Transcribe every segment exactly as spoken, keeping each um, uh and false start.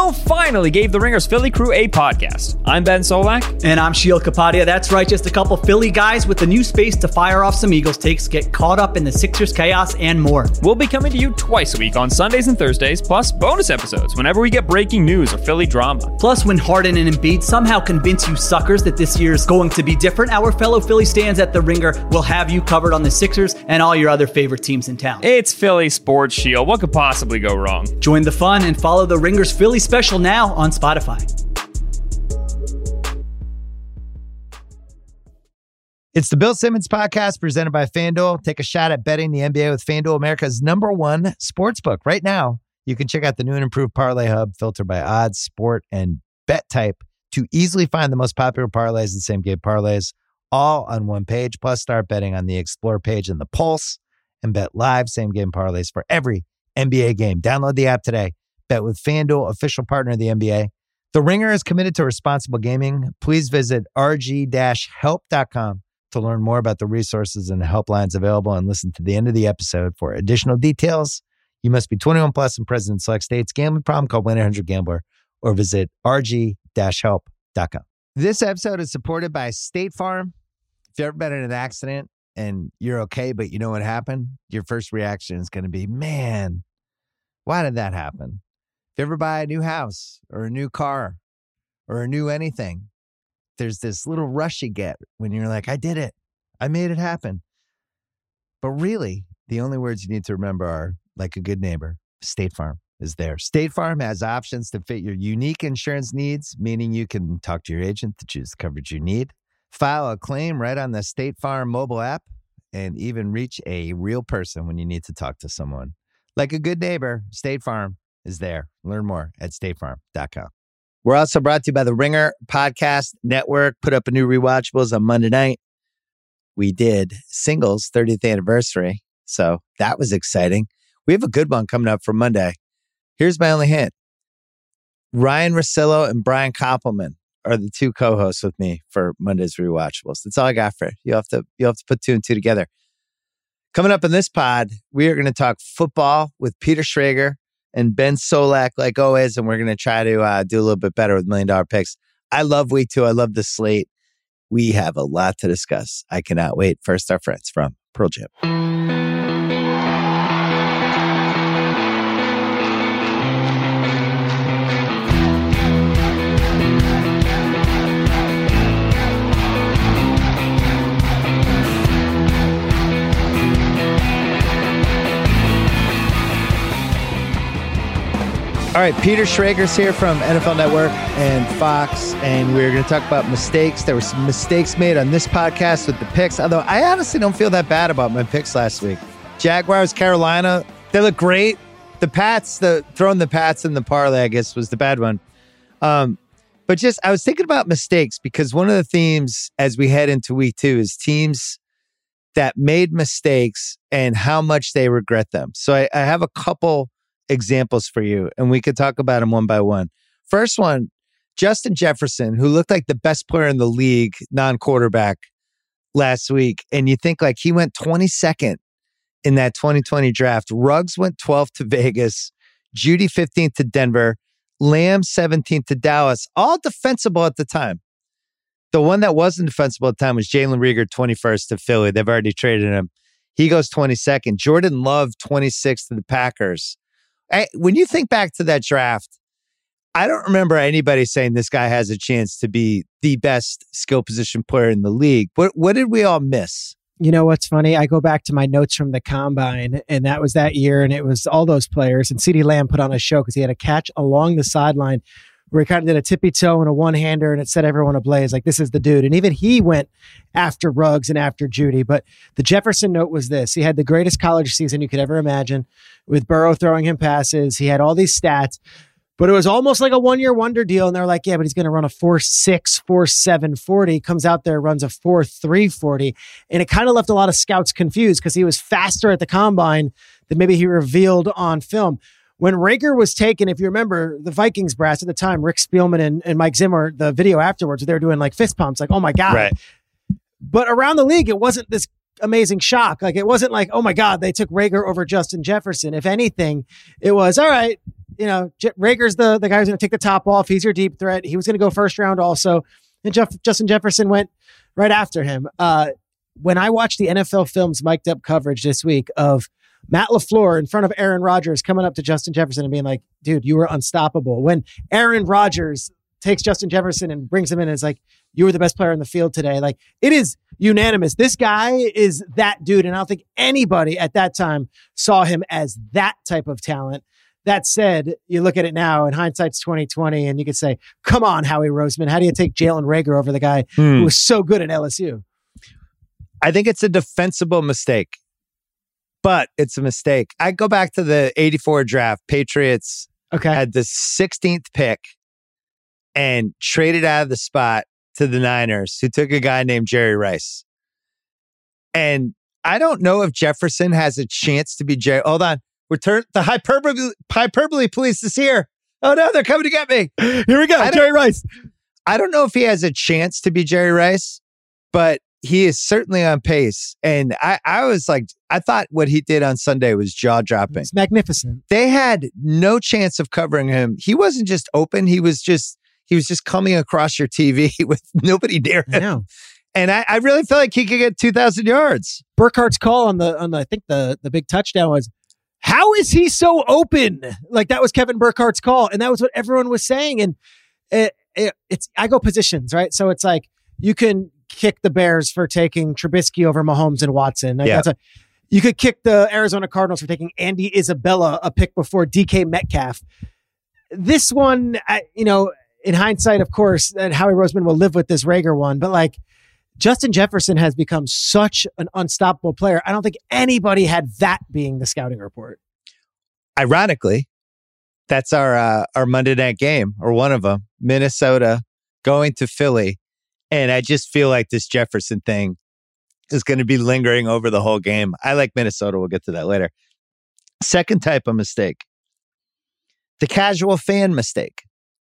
Phil finally gave the Ringer's Philly crew a podcast. I'm Ben Solak. And I'm Sheil Kapadia. That's right, just a couple Philly guys with the new space to fire off some Eagles takes, get caught up in the Sixers chaos, and more. We'll be coming to you twice a week on Sundays and Thursdays, plus bonus episodes whenever we get breaking news or Philly drama. Plus, when Harden and Embiid somehow convince you suckers that this year's going to be different, our fellow Philly stands at the Ringer will have you covered on the Sixers and all your other favorite teams in town. It's Philly Sports Shield. What could possibly go wrong? Join the fun and follow the Ringer's Philly special now on Spotify. It's the Bill Simmons Podcast presented by FanDuel. Take a shot at betting the N B A with FanDuel, America's number one sportsbook. Right now, you can check out the new and improved Parlay Hub filtered by odds, sport, and bet type to easily find the most popular parlays and same-game parlays all on one page. Plus, start betting on the Explore page and the Pulse and bet live same-game parlays for every N B A game. Download the app today. Bet with FanDuel, official partner of the N B A. The Ringer is committed to responsible gaming. Please visit r g dash help dot com to learn more about the resources and helplines available and listen to the end of the episode for additional details. You must be twenty-one plus and present in select states. Gambling problem? Call one eight hundred gambler or visit r g dash help dot com. This episode is supported by State Farm. If you've ever been in an accident and you're okay, but you know what happened, your first reaction is going to be, man, why did that happen? If you ever buy a new house or a new car or a new anything, there's this little rush you get when you're like, I did it. I made it happen. But really, the only words you need to remember are, like a good neighbor, State Farm is there. State Farm has options to fit your unique insurance needs, meaning you can talk to your agent to choose the coverage you need, file a claim right on the State Farm mobile app, and even reach a real person when you need to talk to someone. Like a good neighbor, State Farm is there. Learn more at state farm dot com. We're also brought to you by the Ringer Podcast Network. Put up a new Rewatchables on Monday night. We did Singles thirtieth anniversary, so that was exciting. We have a good one coming up for Monday. Here's my only hint. Ryan Russillo and Brian Koppelman are the two co-hosts with me for Monday's Rewatchables. That's all I got for you. You'll have to, you'll have to put two and two together. Coming up in this pod, we are going to talk football with Peter Schrager and Ben Solak, like always, and we're going to try to uh, do a little bit better with Million Dollar Picks. I love week two. I love the slate. We have a lot to discuss. I cannot wait. First, our friends from Pearl Jam. All right, Peter Schrager's here from N F L Network and Fox, and we're going to talk about mistakes. There were some mistakes made on this podcast with the picks, although I honestly don't feel that bad about my picks last week. Jaguars, Carolina, they look great. The Pats, the throwing the Pats in the parlay, I guess, was the bad one. Um, but just, I was thinking about mistakes because one of the themes as we head into week two is teams that made mistakes and how much they regret them. So I, I have a couple examples for you, and we could talk about them one by one. First one, Justin Jefferson, who looked like the best player in the league, non-quarterback, last week. And you think like he went twenty-second in that twenty twenty draft. Ruggs went twelfth to Vegas, Judy fifteenth to Denver, Lamb seventeenth to Dallas, all defensible at the time. The one that wasn't defensible at the time was Jalen Reagor, twenty-first to Philly. They've already traded him. He goes twenty-second. Jordan Love, twenty-sixth to the Packers. I, when you think back to that draft, I don't remember anybody saying this guy has a chance to be the best skill position player in the league. What what did we all miss? You know what's funny? I go back to my notes from the Combine, and that was that year, and it was all those players. And CeeDee Lamb put on a show because he had a catch along the sideline where he kind of did a tippy toe and a one-hander, and it set everyone ablaze. Like, this is the dude. And even he went after Ruggs and after Judy. But the Jefferson note was this. He had the greatest college season you could ever imagine with Burrow throwing him passes. He had all these stats, but it was almost like a one-year wonder deal. And they're like, yeah, but he's going to run a four six, four seven forty. Comes out there, runs a four three forty. And it kind of left a lot of scouts confused because he was faster at the Combine than maybe he revealed on film. When Reagor was taken, if you remember, the Vikings brass at the time, Rick Spielman and, and Mike Zimmer, the video afterwards, they were doing like fist pumps, like, oh my God. Right. But around the league, it wasn't this amazing shock. Like, it wasn't like, oh my God, they took Reagor over Justin Jefferson. If anything, it was, all right, you know, J- Rager's the, the guy who's going to take the top off. He's your deep threat. He was going to go first round also. And Jeff, Justin Jefferson went right after him. Uh, when I watched the N F L Films mic'd up coverage this week of Matt LaFleur in front of Aaron Rodgers coming up to Justin Jefferson and being like, dude, you were unstoppable. When Aaron Rodgers takes Justin Jefferson and brings him in and is like, you were the best player in the field today. Like, it is unanimous. This guy is that dude. And I don't think anybody at that time saw him as that type of talent. That said, you look at it now, and hindsight's twenty twenty, and you could say, come on, Howie Roseman, how do you take Jalen Reagor over the guy hmm. who was so good at L S U? I think it's a defensible mistake, but it's a mistake. I go back to the eighty-four draft. Patriots okay. had the sixteenth pick and traded out of the spot to the Niners, who took a guy named Jerry Rice. And I don't know if Jefferson has a chance to be Jerry. Hold on. Return the hyperbole, hyperbole police is here. Oh no, they're coming to get me. Here we go. Jerry Rice. I don't know if he has a chance to be Jerry Rice, but he is certainly on pace. And I, I was like, I thought what he did on Sunday was jaw dropping. It's magnificent. They had no chance of covering him. He wasn't just open. He was just, he was just coming across your T V with nobody near him. I know. And I, I really feel like he could get two thousand yards. Burkhardt's call on the, on the, I think the, the big touchdown was, how is he so open? Like, that was Kevin Burkhardt's call. And that was what everyone was saying. And it, it, it's, I go positions, right? So it's like, you can kick the Bears for taking Trubisky over Mahomes and Watson. Like, yeah. that's a, you could kick the Arizona Cardinals for taking Andy Isabella a pick before D K Metcalf. This one, I, you know, in hindsight, of course, and Howie Roseman will live with this Reagor one, but like, Justin Jefferson has become such an unstoppable player. I don't think anybody had that being the scouting report. Ironically, that's our uh, our Monday night game, or one of them. Minnesota going to Philly. And I just feel like this Jefferson thing is going to be lingering over the whole game. I like Minnesota. We'll get to that later. Second type of mistake, the casual fan mistake.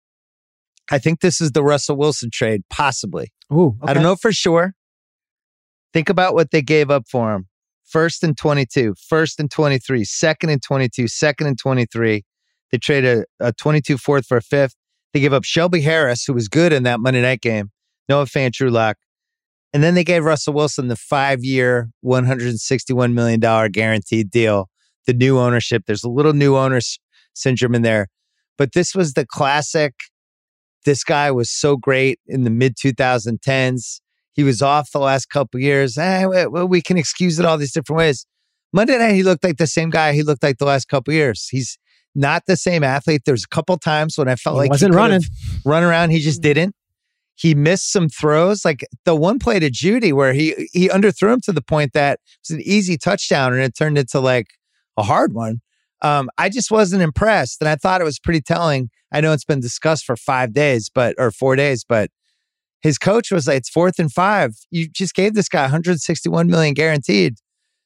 I think this is the Russell Wilson trade, possibly. Ooh, okay. I don't know for sure. Think about what they gave up for him. First and twenty-two, first and twenty-three, second and twenty-two, second and twenty-three. They traded a, a twenty-two fourth for a fifth. They gave up Shelby Harris, who was good in that Monday night game. Noah Fant, Drew Lock. And then they gave Russell Wilson the five-year, one hundred sixty-one million dollars guaranteed deal. The new ownership. There's a little new owners syndrome in there. But this was the classic. This guy was so great in the mid twenty tens. He was off the last couple of years. Eh, well, we can excuse it all these different ways. Monday night, he looked like the same guy he looked like the last couple of years. He's not the same athlete. There's a couple times when I felt he like wasn't he running, run around. He just didn't. He missed some throws, like the one play to Judy where he he underthrew him to the point that it was an easy touchdown and it turned into like a hard one. Um, I just wasn't impressed, and I thought it was pretty telling. I know it's been discussed for five days, but or four days, but his coach was like, "It's fourth and five. You just gave this guy one hundred sixty-one million dollars guaranteed,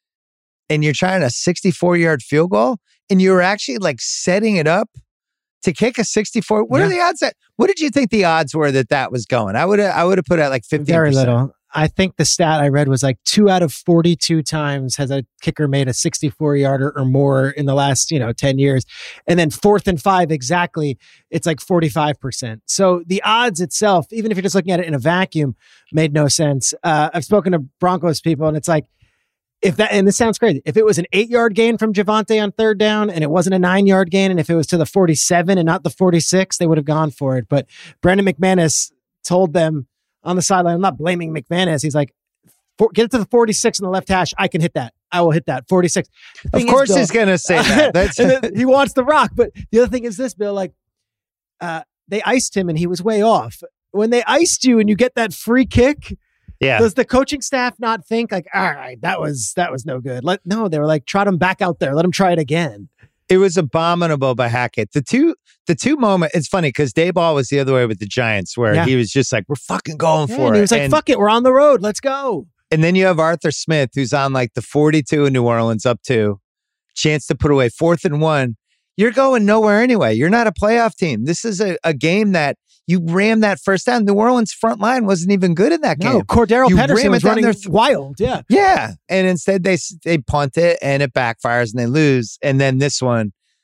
and you're trying a sixty-four yard field goal, and you were actually like setting it up to kick a sixty-four. What yeah. are the odds that? What did you think the odds were that that was going? I would have, I would have put out like fifty. Very little. I think the stat I read was like two out of forty-two times has a kicker made a sixty-four yarder or more in the last, you know, ten years. And then fourth and five, exactly, it's like forty-five percent. So the odds itself, even if you're just looking at it in a vacuum, made no sense. Uh, I've spoken to Broncos people and it's like, if that, and this sounds crazy, if it was an eight yard gain from Javonte on third down and it wasn't a nine yard gain, and if it was to the forty-seven and not the forty-six, they would have gone for it. But Brandon McManus told them on the sideline, I'm not blaming McManus. He's like, get it to the forty-six in the left hash. I can hit that. I will hit that. forty-six. Of course is, he's going to say that. That's he wants the rock. But the other thing is this, Bill, like uh, they iced him and he was way off. When they iced you and you get that free kick, yeah. does the coaching staff not think like, all right, that was, that was no good. Let No, they were like, trot him back out there. Let him try it again. It was abominable by Hackett. The two, the two moment. It's funny because Dayball was the other way with the Giants, where yeah. he was just like, "We're fucking going yeah, for and it." He was like, and, "Fuck it, we're on the road. Let's go." And then you have Arthur Smith, who's on like the forty-two in New Orleans, up to chance to put away fourth and one. You're going nowhere anyway. You're not a playoff team. This is a, a game that you ram that first down. New Orleans front line wasn't even good in that game. No, Cordero you Patterson was running th- wild. Yeah, yeah. And instead they they punt it and it backfires and they lose. And then this one.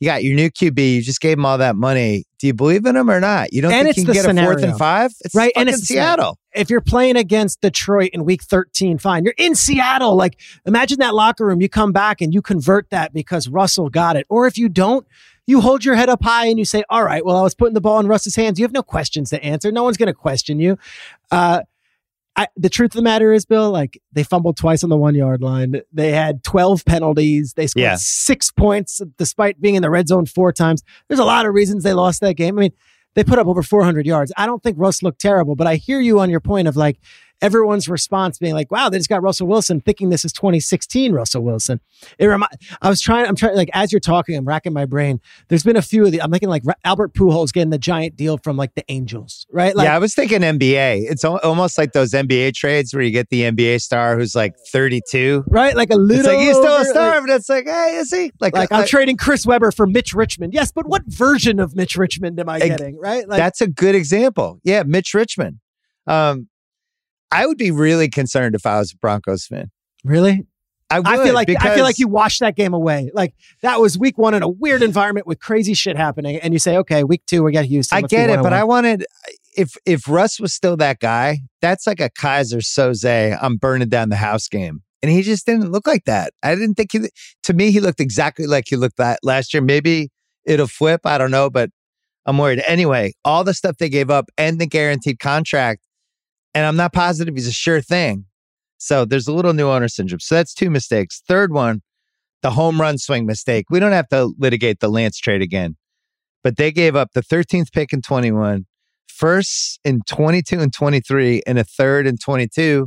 You got your new Q B. You just gave him all that money. Do you believe in him or not? You don't and think it's you can the get scenario. a fourth and five? It's right, fucking and it's Seattle. If you're playing against Detroit in week thirteen, fine. You're in Seattle. Like, imagine that locker room. You come back and you convert that because Russell got it. Or if you don't, you hold your head up high and you say, all right, well, I was putting the ball in Russ's hands. You have no questions to answer. No one's going to question you. Uh, I, the truth of the matter is, Bill, like, they fumbled twice on the one yard line. They had twelve penalties. They scored Yeah. six points despite being in the red zone four times. There's a lot of reasons they lost that game. I mean, they put up over four hundred yards. I don't think Russ looked terrible, but I hear you on your point of like everyone's response being like, wow, they just got Russell Wilson, thinking this is twenty sixteen Russell Wilson. It remi- I was trying, I'm trying, like, as you're talking, I'm racking my brain. There's been a few of the, I'm thinking like Albert Pujols getting the giant deal from like the Angels, right? Like, yeah, I was thinking N B A. It's al- almost like those N B A trades where you get the N B A star who's like thirty-two. right? Like a little. It's like, he's still a over- star, like- but it's like, hey, is he? Like, Like, uh, I'm trading Chris Webber for Mitch Richmond. Yes, but what version of Mitch Richmond am I Ex- getting? Right? Like, that's a good example. Yeah, Mitch Richmond. Um, I would be really concerned if I was a Broncos fan. really? I would, I feel like I because feel like you washed that game away. Like, that was week one in a weird environment with crazy shit happening, and you say, okay, week two we got Houston. I Let's be get it, but one oh one. I wanted if if Russ was still that guy, that's like a Kaiser Soze, I'm burning down the house game. And he just didn't look like that. I didn't think he, to me, he looked exactly like he looked that last year. Maybe it'll flip. I don't know, but I'm worried. Anyway, all the stuff they gave up and the guaranteed contract, and I'm not positive he's a sure thing. So there's a little new owner syndrome. So that's two mistakes. Third one, the home run swing mistake. We don't have to litigate the Lance trade again, but they gave up the thirteenth pick in twenty-one, first in twenty-two and twenty-three, and a third in twenty-two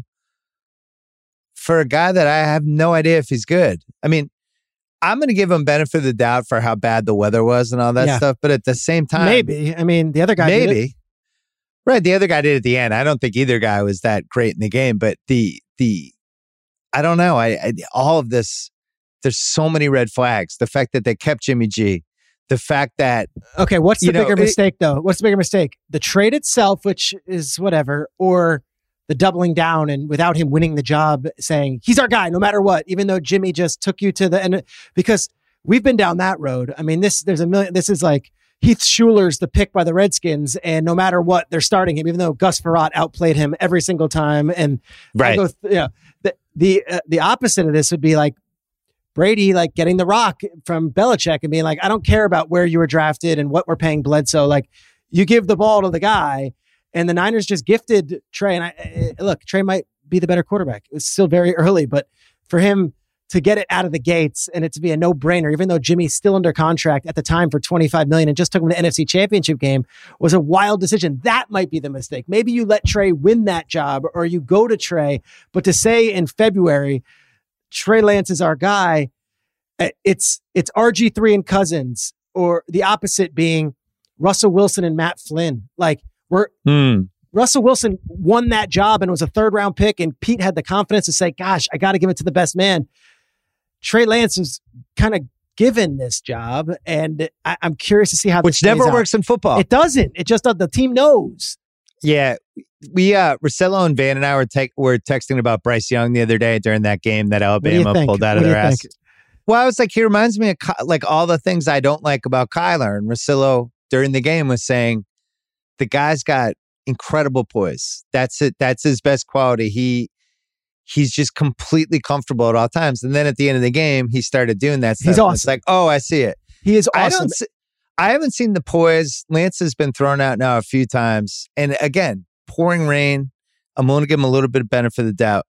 for a guy that I have no idea if he's good. I mean, I'm going to give him benefit of the doubt for how bad the weather was and all that Yeah. stuff. But at the same time, Maybe. I mean, the other guy did it. maybe. Right. The other guy did at the end. I don't think either guy was that great in the game, but the, the, I don't know. I, I all of this, there's so many red flags. The fact that they kept Jimmy G, the fact that, Okay, what's the You know, bigger it- mistake, though? What's the bigger mistake? The trade itself, which is whatever, or the doubling down and without him winning the job, saying he's our guy no matter what, even though Jimmy just took you to the end? Because we've been down that road. I mean, this there's a million. This is like Heath Schuler's the pick by the Redskins, and no matter what, they're starting him, even though Gus Frerotte outplayed him every single time. And I right. go, th- yeah, the the uh, the opposite of this would be like Brady, like getting the rock from Belichick and being like, I don't care about where you were drafted and what we're paying Bledsoe. Like, you give the ball to the guy, and the Niners just gifted Trey. And I, I, look, Trey might be the better quarterback. It's still very early, but for him to get it out of the gates and it to be a no brainer, even though Jimmy's still under contract at the time for twenty-five million dollars and just took him to the N F C Championship game, was a wild decision. That might be the mistake. Maybe you let Trey win that job or you go to Trey, but to say in February, Trey Lance is our guy, it's, it's R G three and Cousins, or the opposite being Russell Wilson and Matt Flynn. Like, we're, Hmm. Russell Wilson won that job and was a third round pick, and Pete had the confidence to say, gosh, I got to give it to the best man. Trey Lance is kind of given this job, and I, I'm curious to see how Which this plays never out. works in football. It doesn't. It just does. The team knows. Yeah, we uh Russillo and Van and I were te- were texting about Bryce Young the other day during that game that What do you Alabama think? pulled out What of do their you ass. think? Well, I was like, he reminds me of Ky- like all the things I don't like about Kyler. And Russillo during the game was saying the guy's got incredible poise. That's it. That's his best quality. He he's just completely comfortable at all times. And then at the end of the game, he started doing that stuff. He's And It's awesome. like, oh, I see it. He is I awesome. don't. See, I haven't seen the poise. Lance has been thrown out now a few times, and again, pouring rain. I'm going to give him a little bit of benefit of the doubt.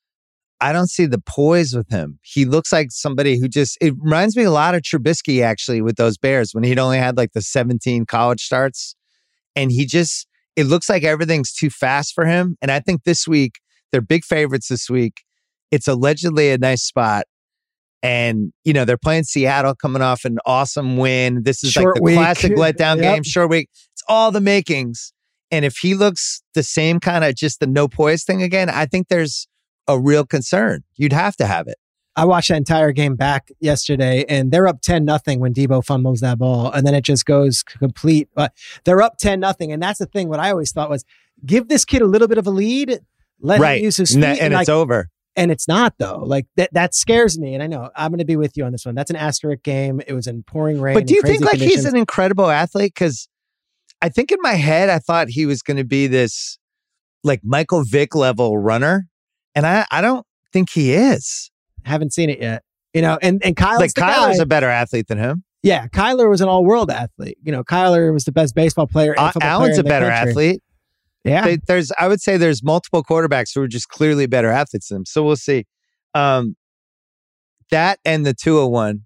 I don't see the poise with him. He looks like somebody who just. It reminds me a lot of Trubisky actually with those Bears when he'd only had like the seventeen college starts, and he just. It looks like everything's too fast for him. And I think this week they're big favorites. This week, it's allegedly a nice spot. And, you know, they're playing Seattle coming off an awesome win. This is Short like the week. classic letdown Yep. game, short week. It's all the makings. And if he looks the same kind of just the no poise thing again, I think there's a real concern. You'd have to have it. I watched that entire game back yesterday, and they're up ten nothing when Debo fumbles that ball, and then it just goes complete. But they're up ten nothing, and that's the thing. What I always thought was, give this kid a little bit of a lead, let right. him use his and feet, that- and and, it's like, over. And it's not though. Like that that scares me. And I know I'm going to be with you on this one. That's an asterisk game. It was in pouring rain. But do you think like conditions. he's an incredible athlete? Because I think in my head, I thought he was going to be this like Michael Vick level runner. And I, I don't think he is. Haven't seen it yet. You know, and, and Kyle's like the Kyler's guy. a better athlete than him. Yeah, Kyler was an all-world athlete. You know, Kyler was the best baseball player. And Uh, football Allen's player a in the better country. athlete. Yeah, They, there's, I would say there's multiple quarterbacks who are just clearly better athletes than him. So we'll see. Um, that and the two oh one,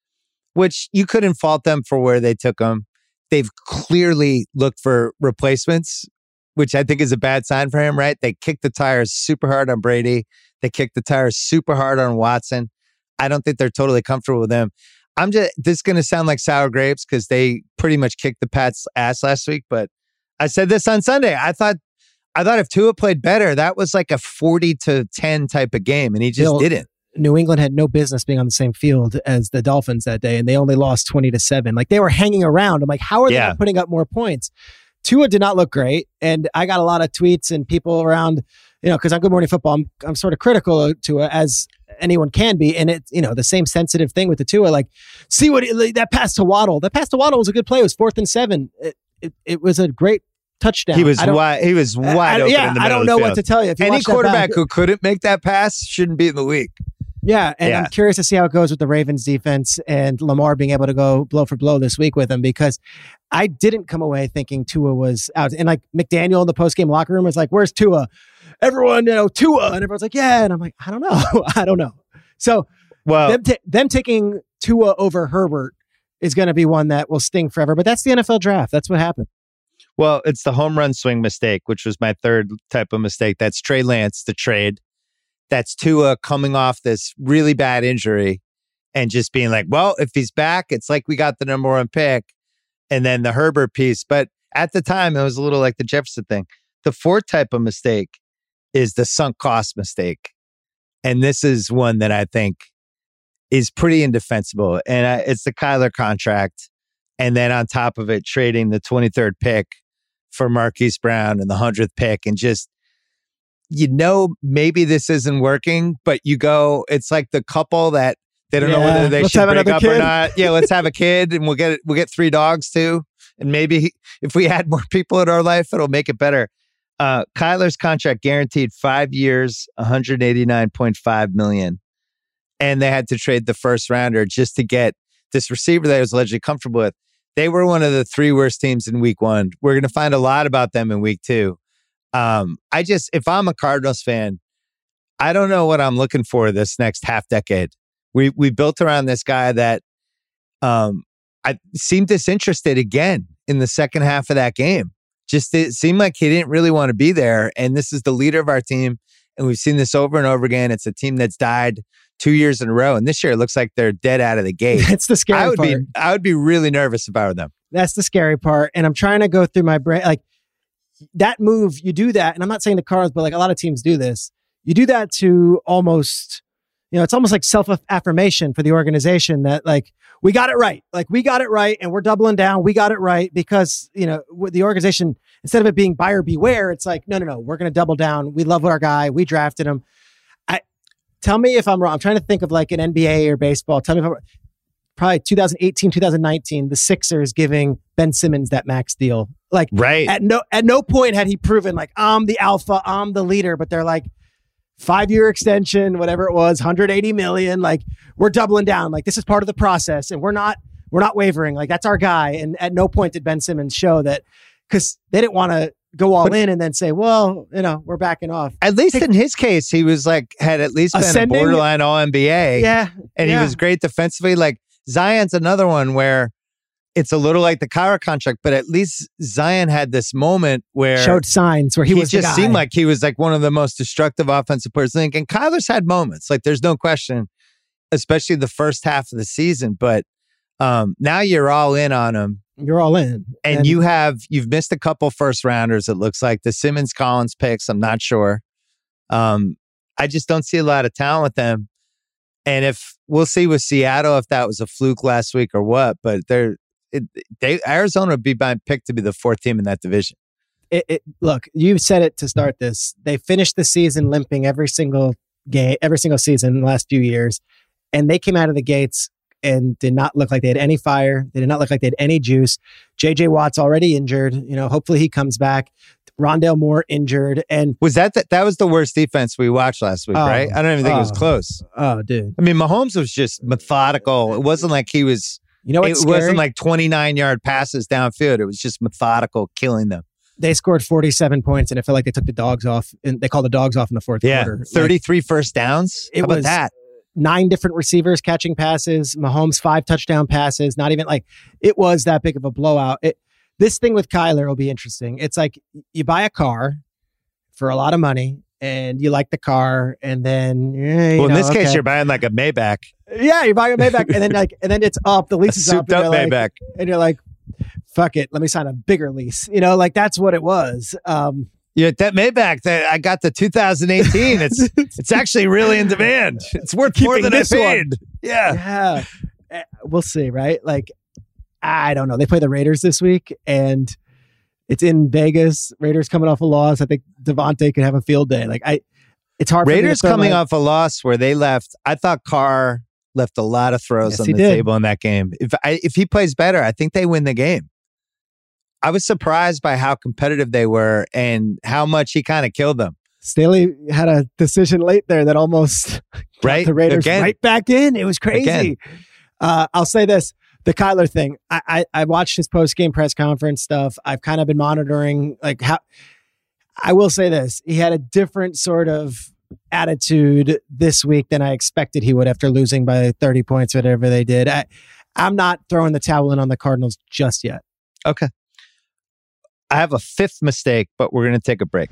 which you couldn't fault them for where they took them. They've clearly looked for replacements, which I think is a bad sign for him, right? They kicked the tires super hard on Brady. They kicked the tires super hard on Watson. I don't think they're totally comfortable with them. I'm just, this is going to sound like sour grapes because they pretty much kicked the Pats' ass last week. But I said this on Sunday. I thought, I thought if Tua played better, that was like a forty to ten type of game, and he just Bill, didn't. New England had no business being on the same field as the Dolphins that day, and they only lost twenty to seven. Like they were hanging around. I'm like, how are they Yeah. not putting up more points? Tua did not look great, and I got a lot of tweets and people around, you know, because on Good Morning Football, I'm I'm sort of critical of Tua as anyone can be, and it's, you know, the same sensitive thing with the Tua. Like, see what like, that pass to Waddle. That pass to Waddle was a good play. It was fourth and seven. It it, it was a great touchdown. He was I don't- wide. He was wide I, open. yeah, in the I middle don't of know the what field. to tell you. If you Any watch that quarterback back- who couldn't make that pass shouldn't be in the league. Yeah, and Yeah. I'm curious to see how it goes with the Ravens defense and Lamar being able to go blow for blow this week with them, because I didn't come away thinking Tua was out. And like McDaniel in the post-game locker room was like, where's Tua? Everyone, you know, Tua. And everyone's like, yeah. And I'm like, I don't know. I don't know. So Well, them, t- them taking Tua over Herbert is going to be one that will sting forever. But that's the N F L draft. That's what happened. Well, it's the home run swing mistake, which was my third type of mistake. That's Trey Lance, the trade. That's Tua coming off this really bad injury and just being like, well, if he's back, it's like we got the number one pick. And then the Herbert piece. But at the time, it was a little like the Jefferson thing. The fourth type of mistake is the sunk cost mistake. And this is one that I think is pretty indefensible. And I, it's the Kyler contract. And then on top of it, trading the twenty-third pick for Marquise Brown and the hundredth pick, and just, you know, maybe this isn't working, but you go, it's like the couple that they don't Yeah, know whether they let's should have break another up or kid. not. Yeah, let's have a kid and we'll get we'll get three dogs too. And maybe if we add more people in our life, it'll make it better. Uh, Kyler's contract guaranteed five years, one hundred eighty-nine point five million. And they had to trade the first rounder just to get this receiver that I was allegedly comfortable with. They were one of the three worst teams in week one. We're going to find a lot about them in week two. Um, I just, if I'm a Cardinals fan, I don't know what I'm looking for this next half decade. We we built around this guy that um, I seemed disinterested again in the second half of that game. Just it seemed like he didn't really want to be there. And this is the leader of our team. And we've seen this over and over again. It's a team that's died two years in a row. And this year it looks like they're dead out of the gate. That's the scary I would part. be I would be really nervous if I were them. That's the scary part. And I'm trying to go through my brain. Like that move, you do that. And I'm not saying the Cardinals, but like a lot of teams do this. You do that to almost, you know, it's almost like self-affirmation for the organization that like, we got it right. Like we got it right. And we're doubling down. We got it right because, you know, with the organization, instead of it being buyer beware, it's like, no, no, no, we're going to double down. We love our guy. We drafted him. I tell me if I'm wrong. I'm trying to think of like an N B A or baseball. Tell me if I'm probably twenty eighteen, twenty nineteen, the Sixers giving Ben Simmons that max deal. Like Right. at no, at no point had he proven like, I'm the alpha, I'm the leader, but they're like five year extension, whatever it was, one hundred eighty million. Like we're doubling down. Like this is part of the process and we're not, we're not wavering. Like that's our guy. And at no point did Ben Simmons show that, because they didn't want to go all But- in and then say, well, you know, we're backing off. At least in his case, he was like, had at least been Ascending? a borderline All N B A. Yeah. And yeah. he was great defensively. Like Zion's another one where it's a little like the Kyra contract, but at least Zion had this moment where showed signs where he, he was the just guy. seemed like he was like one of the most destructive offensive players in the league. And Kyler's had moments, like there's no question, especially the first half of the season. But um, now you're all in on him. You're all in. And, you have, you've missed a couple first rounders, it looks like. The Simmons Collins picks, I'm not sure. Um, I just don't see a lot of talent with them. And if we'll see with Seattle if that was a fluke last week or what, but they're, it, they Arizona would be my pick to be the fourth team in that division. It, it, look, you said it to start this. They finished the season limping every single game, every single season in the last few years. And they came out of the gates and did not look like they had any fire. They did not look like they had any juice. J J Watt's already injured. You know, hopefully he comes back. Rondale Moore injured. And was that the, that was the worst defense we watched last week, oh, right? I don't even think oh, it was close. Oh, dude. I mean, Mahomes was just methodical. It wasn't like he was, you know, what's it scary? wasn't like twenty-nine yard passes downfield. It was just methodical, killing them. They scored forty-seven points, and it felt like they took the dogs off. And they called the dogs off in the fourth yeah. quarter. thirty-three like, first downs. It How about was that? Nine different receivers catching passes. Mahomes five touchdown passes. Not even like it was that big of a blowout. It, this thing with Kyler will be interesting. It's like you buy a car for a lot of money, and you like the car, and then eh, you well, in know, this case, okay. you're buying like a Maybach. Yeah, you're buying a Maybach, and then like, and then it's up. The lease a is up. souped up and Maybach, like, and you're like, fuck it, let me sign a bigger lease. You know, like that's what it was. Um, Yeah, that Maybach that I got the two thousand eighteen. It's it's actually really in demand. It's worth more than I paid. Yeah, yeah. Uh, We'll see, right? Like, I don't know. They play the Raiders this week, and it's in Vegas. Raiders coming off a loss. I think Devontae could have a field day. Like, I, it's hard. Raiders for me to coming my, off a loss where they left. I thought Carr left a lot of throws yes, on he the did. table in that game. If I, if he plays better, I think they win the game. I was surprised by how competitive they were and how much he kind of killed them. Staley had a decision late there that almost right? got the Raiders Again. right back in. It was crazy. Again. Uh, I'll say this. The Kyler thing, I, I, I watched his post-game press conference stuff. I've kind of been monitoring like how, I will say this. He had a different sort of attitude this week than I expected he would after losing by thirty points, whatever they did. I, I'm not throwing the towel in on the Cardinals just yet. Okay. I have a fifth mistake, but we're going to take a break.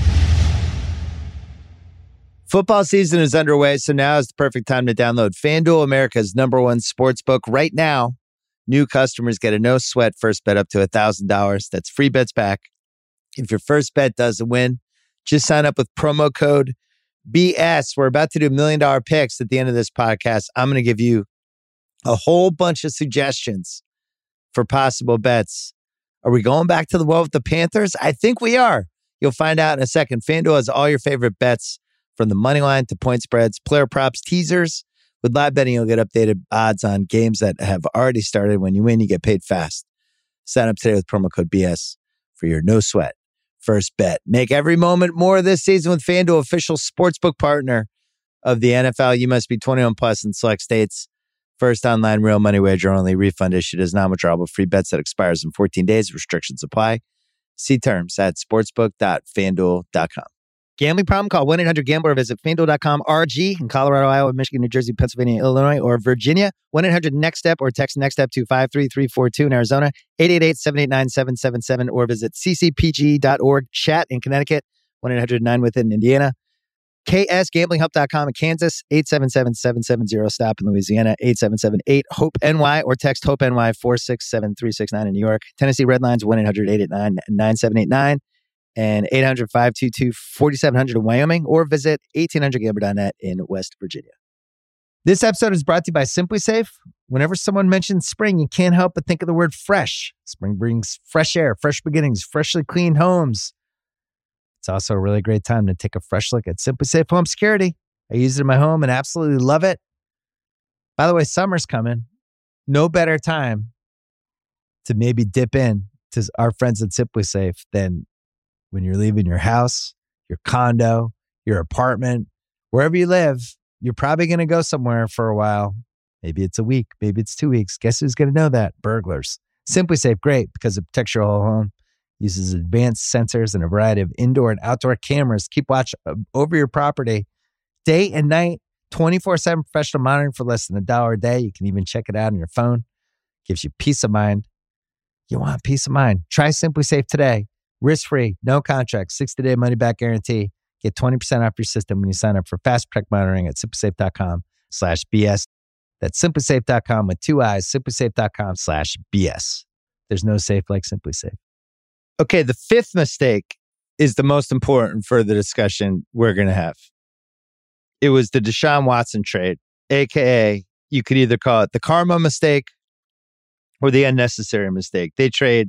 Football season is underway, so now is the perfect time to download FanDuel, America's number one sports book. Right now, new customers get a no-sweat first bet up to one thousand dollars. That's free bets back. If your first bet doesn't win, just sign up with promo code B S. We're about to do million-dollar picks at the end of this podcast. I'm going to give you a whole bunch of suggestions for possible bets. Are we going back to the well with the Panthers? I think we are. You'll find out in a second. FanDuel has all your favorite bets from the money line to point spreads, player props, teasers. With live betting, you'll get updated odds on games that have already started. When you win, you get paid fast. Sign up today with promo code B S for your no sweat first bet. Make every moment more this season with FanDuel, official sportsbook partner of the N F L. You must be twenty-one plus in select states. First online real money wager only. Refund issued as non-withdrawable free bets that expires in fourteen days. Restrictions apply. See terms at sportsbook dot fanduel dot com. Gambling problem? Call one eight hundred gambler or visit fanduel dot com. R G in Colorado, Iowa, Michigan, New Jersey, Pennsylvania, Illinois, or Virginia. one eight hundred next step or text NEXTSTEP to five three three four two in Arizona. eight eight eight, seven eight nine, seven seven seven or visit c c p g dot org. Chat in Connecticut. one eight hundred nine with it in Indiana. k s gambling help dot com in Kansas. eight seven seven, seven seven zero stop in Louisiana. eight seven seven eight hope N Y or text hope N Y four six seven three six nine in New York. Tennessee Redlines one eight hundred eight eight nine nine seven eight nine and eight hundred five two two four seven zero zero in Wyoming or visit eighteen hundred gambler dot net in West Virginia. This episode is brought to you by Simply Safe. Whenever someone mentions spring, you can't help but think of the word fresh. Spring brings fresh air, fresh beginnings, freshly cleaned homes. It's also a really great time to take a fresh look at Simply Safe Home Security. I use it in my home and absolutely love it. By the way, summer's coming. No better time to maybe dip in to our friends at Simply Safe than when you're leaving your house, your condo, your apartment, wherever you live. You're probably going to go somewhere for a while. Maybe it's a week. Maybe it's two weeks. Guess who's going to know that? Burglars. Simply Safe, great because it protects your whole home. Uses advanced sensors and a variety of indoor and outdoor cameras. Keep watch over your property day and night, twenty-four seven professional monitoring for less than a dollar a day. You can even check it out on your phone. Gives you peace of mind. You want peace of mind. Try Simply Safe today. Risk-free, no contract, sixty-day money-back guarantee. Get twenty percent off your system when you sign up for Fast Protect Monitoring at simply safe dot com slash B S. That's simply safe dot com with two eyes, simply safe dot com slash B S. There's no safe like Simply Safe. Okay, the fifth mistake is the most important for the discussion we're going to have. It was the Deshaun Watson trade, a k a you could either call it the karma mistake or the unnecessary mistake. They trade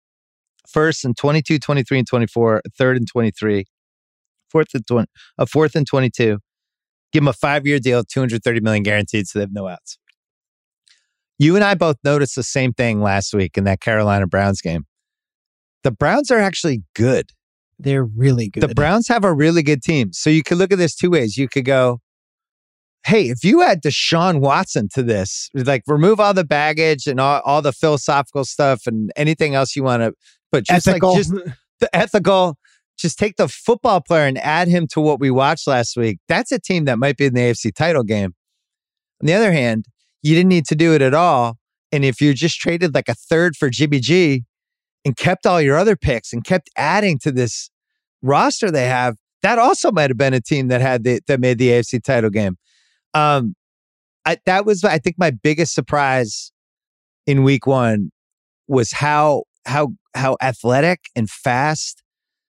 first in twenty-two, twenty-three, and twenty-four, a third and twenty-three, fourth and twenty, a fourth and twenty-two, Give them a five-year deal, two hundred thirty million dollars guaranteed, so they have no outs. You and I both noticed the same thing last week in that Carolina Browns game. The Browns are actually good. They're really good. The Browns have a really good team. So you could look at this two ways. You could go, hey, if you add Deshaun Watson to this, like remove all the baggage and all, all the philosophical stuff and anything else you want to put, just ethical. like just the ethical, just take the football player and add him to what we watched last week. That's a team that might be in the A F C title game. On the other hand, you didn't need to do it at all. And if you just traded like a third for Jimmy G and kept all your other picks and kept adding to this roster they have, that also might have been a team that had the, that made the A F C title game. Um, I, that was, I think, my biggest surprise in week one was how how how athletic and fast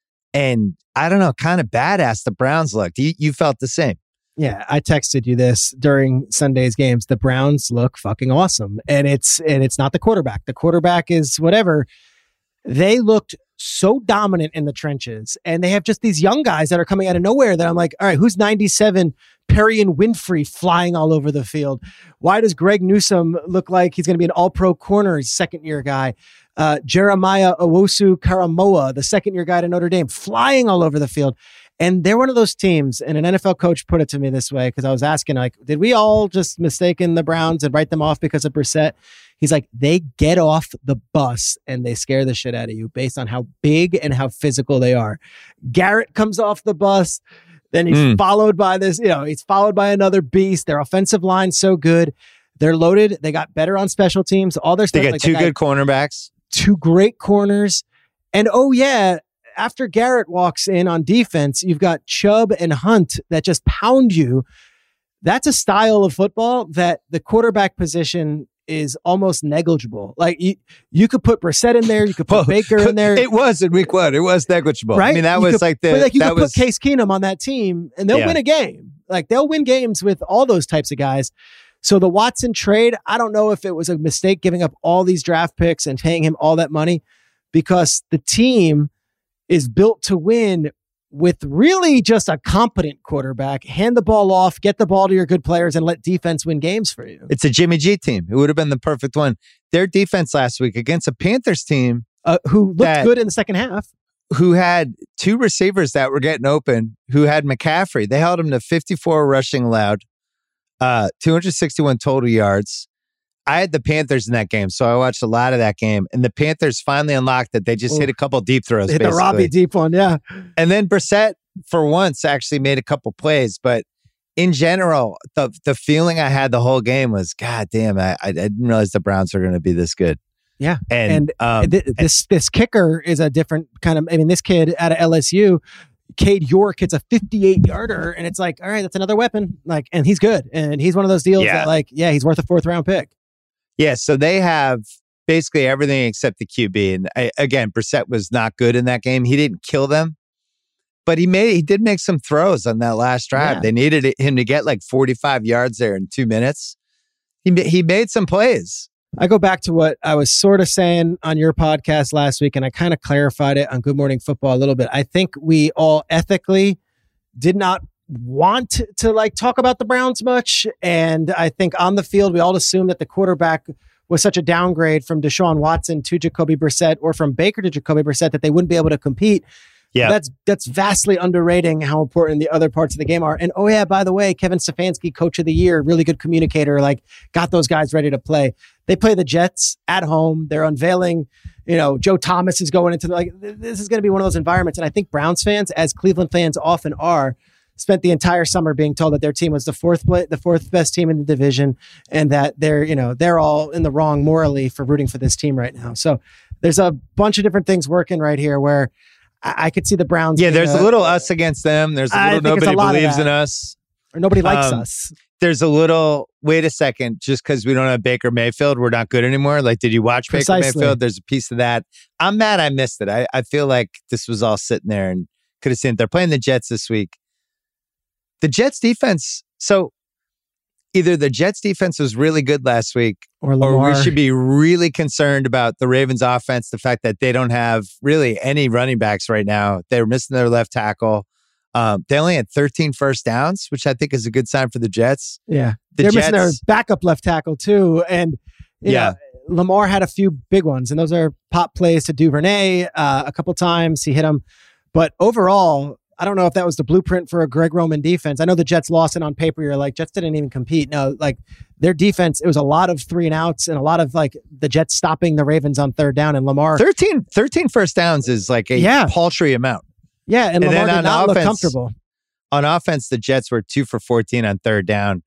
and I don't know, kind of badass the Browns looked. You, you felt the same. Yeah, I texted you this during Sunday's games. The Browns look fucking awesome. And it's and it's not the quarterback. The quarterback is whatever. They looked so dominant in the trenches. And they have just these young guys that are coming out of nowhere that I'm like, all right, who's ninety-seven Perrion Winfrey flying all over the field? Why does Greg Newsome look like he's going to be an all-pro corner second year guy? Uh, Jeremiah Owusu-Karamoah, the second year guy to Notre Dame, flying all over the field. And they're one of those teams, and an N F L coach put it to me this way, because I was asking, like, did we all just mistaken the Browns and write them off because of Brissett? He's like, they get off the bus and they scare the shit out of you based on how big and how physical they are. Garrett comes off the bus, then he's mm. followed by this, you know, he's followed by another beast. Their offensive line's so good. They're loaded. They got better on special teams. All their stuff. They got like two they good got cornerbacks. Two great corners. And oh, yeah, after Garrett walks in on defense, you've got Chubb and Hunt that just pound you. That's a style of football that the quarterback position is almost negligible. Like you, you could put Brissett in there, you could put well, Baker in there. It was in week one. It was negligible. Right? I mean, that you was could, like the. Like you that could was, put Case Keenum on that team, and they'll yeah. win a game. Like they'll win games with all those types of guys. So the Watson trade, I don't know if it was a mistake giving up all these draft picks and paying him all that money, because the team is built to win with really just a competent quarterback. Hand the ball off, get the ball to your good players, and let defense win games for you. It's a Jimmy G team. It would have been the perfect one. Their defense last week against a Panthers team uh, who looked that, good in the second half, who had two receivers that were getting open, who had McCaffrey. They held him to fifty-four rushing allowed, uh, two hundred sixty-one total yards. I had the Panthers in that game, so I watched a lot of that game. And the Panthers finally unlocked it. They just Ooh. hit a couple deep throws. They hit basically. the Robbie deep one, yeah. And then Brissett, for once, actually made a couple plays. But in general, the the feeling I had the whole game was, God damn, I, I didn't realize the Browns were going to be this good. Yeah. And, and um, th- this this kicker is a different kind of, I mean, this kid out of L S U, Cade York, hits a fifty-eight yarder, and it's like, all right, that's another weapon. Like, and he's good. And he's one of those deals yeah. that, like, yeah, he's worth a fourth round pick. Yeah, so they have basically everything except the Q B. And I, again, Brissett was not good in that game. He didn't kill them, but he made he did make some throws on that last drive. Yeah. They needed him to get like forty-five yards there in two minutes. He he made some plays. I go back to what I was sort of saying on your podcast last week, and I kind of clarified it on Good Morning Football a little bit. I think we all ethically did not want to like talk about the Browns much. And I think on the field, we all assumed that the quarterback was such a downgrade from Deshaun Watson to Jacoby Brissett, or from Baker to Jacoby Brissett, that they wouldn't be able to compete. Yeah, that's that's vastly underrating how important the other parts of the game are. And oh yeah, by the way, Kevin Stefanski, coach of the year, really good communicator, like got those guys ready to play. They play the Jets at home. They're unveiling, you know, Joe Thomas is going into the, like, this is going to be one of those environments. And I think Browns fans, as Cleveland fans often are, spent the entire summer being told that their team was the fourth play, the fourth best team in the division, and that they're, you know, they're all in the wrong morally for rooting for this team right now. So there's a bunch of different things working right here where I, I could see the Browns. Yeah, there's a, a little us against them. There's a little nobody a believes in us. Or nobody likes um, us. There's a little, wait a second, just because we don't have Baker Mayfield, we're not good anymore. Like, did you watch Precisely. Baker Mayfield? There's a piece of that. I'm mad I missed it. I, I feel like this was all sitting there and could have seen it. They're playing the Jets this week. The Jets defense, so either the Jets defense was really good last week, or, or we should be really concerned about the Ravens offense, the fact that they don't have really any running backs right now. They're missing their left tackle. Um, they only had thirteen first downs, which I think is a good sign for the Jets. Yeah. The They're Jets, missing their backup left tackle too. And you yeah. know, Lamar had a few big ones, and those are pop plays to Duvernay uh, a couple times. He hit him. But overall, I don't know if that was the blueprint for a Greg Roman defense. I know the Jets lost it on paper. You're like, Jets didn't even compete. No, like their defense, it was a lot of three and outs and a lot of like the Jets stopping the Ravens on third down, and Lamar. thirteen, thirteen first downs is like a yeah. paltry amount. Yeah, and, and Lamar did not offense, look comfortable. On offense, the Jets were two for fourteen on third down.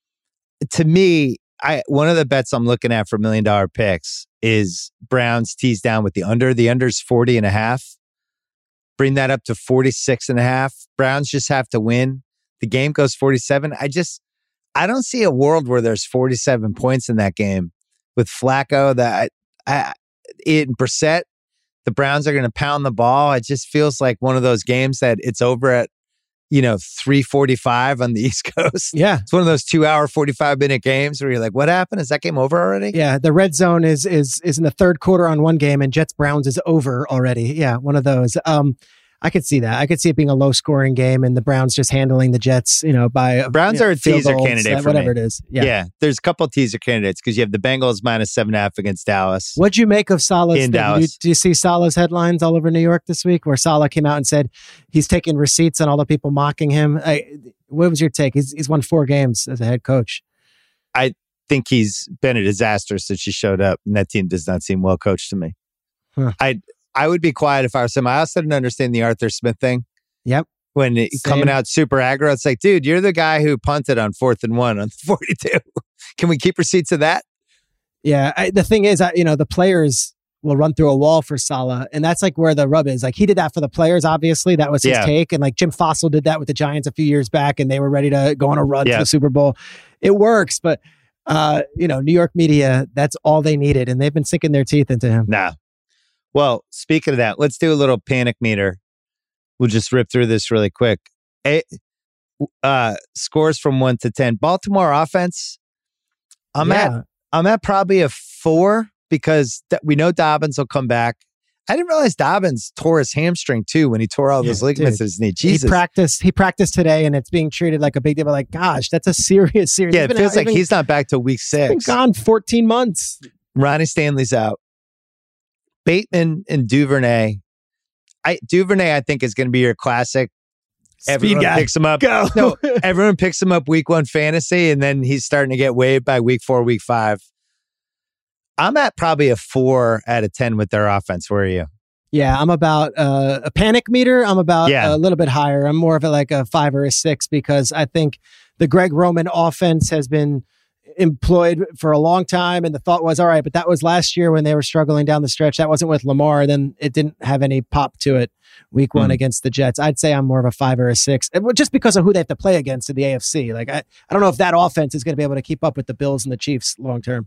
To me, I one of the bets I'm looking at for million dollar picks is Browns tease down with the under. The under's forty and a half. Bring that up to forty-six and a half. Browns just have to win. The game goes forty-seven. I just, I don't see a world where there's forty-seven points in that game with Flacco. That I, I, in Brissett, the Browns are going to pound the ball. It just feels like one of those games that it's over at, you know, three forty-five on the East Coast. Yeah. It's one of those two hour, forty-five minute games where you're like, what happened? Is that game over already? Yeah. The red zone is is is in the third quarter on one game, and Jets Browns is over already. Yeah. One of those. Um, I could see that. I could see it being a low scoring game and the Browns just handling the Jets, you know, by Browns you know, are a teaser goals, candidate for whatever me. it is. Yeah. yeah. There's a couple of teaser candidates because you have the Bengals minus seven and a half against Dallas. What'd you make of Salah's in thing? Dallas? You, do you see Salah's headlines all over New York this week where Salah came out and said he's taking receipts on all the people mocking him? I, what was your take? He's, he's won four games as a head coach. I think he's been a disaster since he showed up, and that team does not seem well coached to me. Huh. I I would be quiet if I was him. I also didn't understand the Arthur Smith thing. Yep. When it, coming out super aggro, it's like, dude, you're the guy who punted on fourth and one on forty-two. Can we keep receipts of that? Yeah. I, the thing is, I, you know, the players will run through a wall for Salah, and that's like where the rub is. Like he did that for the players, obviously. That was his yeah. take. And like Jim Fossil did that with the Giants a few years back, and they were ready to go on a run yeah. to the Super Bowl. It works, but uh, you know, New York media, that's all they needed, and they've been sinking their teeth into him. Nah. Well, speaking of that, let's do a little panic meter. We'll just rip through this really quick. A, uh, scores from one to ten. Baltimore offense. I'm Yeah. at I'm at probably a four because th- we know Dobbins will come back. I didn't realize Dobbins tore his hamstring too when he tore all Yeah, those ligaments dude. in his knee. Jesus. He practiced. He practiced today, and it's being treated like a big deal. But like, gosh, that's a serious, serious. yeah, He's it been feels out- like he's been- he's not back till week he's been six. gone fourteen months. Ronnie Stanley's out. Bateman and Duvernay. I Duvernay, I think, is going to be your classic. Everyone guy. picks him up. Go. No, everyone picks him up week one fantasy, and then he's starting to get waived by week four, week five. I'm at probably a four out of ten with their offense. Where are you? Yeah, I'm about uh, a panic meter. I'm about Yeah. a little bit higher. I'm more of a, like a five or a six because I think the Greg Roman offense has been employed for a long time. And the thought was, all right, but that was last year when they were struggling down the stretch. That wasn't with Lamar. Then it didn't have any pop to it week one Mm. against the Jets. I'd say I'm more of a five or a six It- just because of who they have to play against in the A F C. Like, I, I don't know if that offense is going to be able to keep up with the Bills and the Chiefs long term.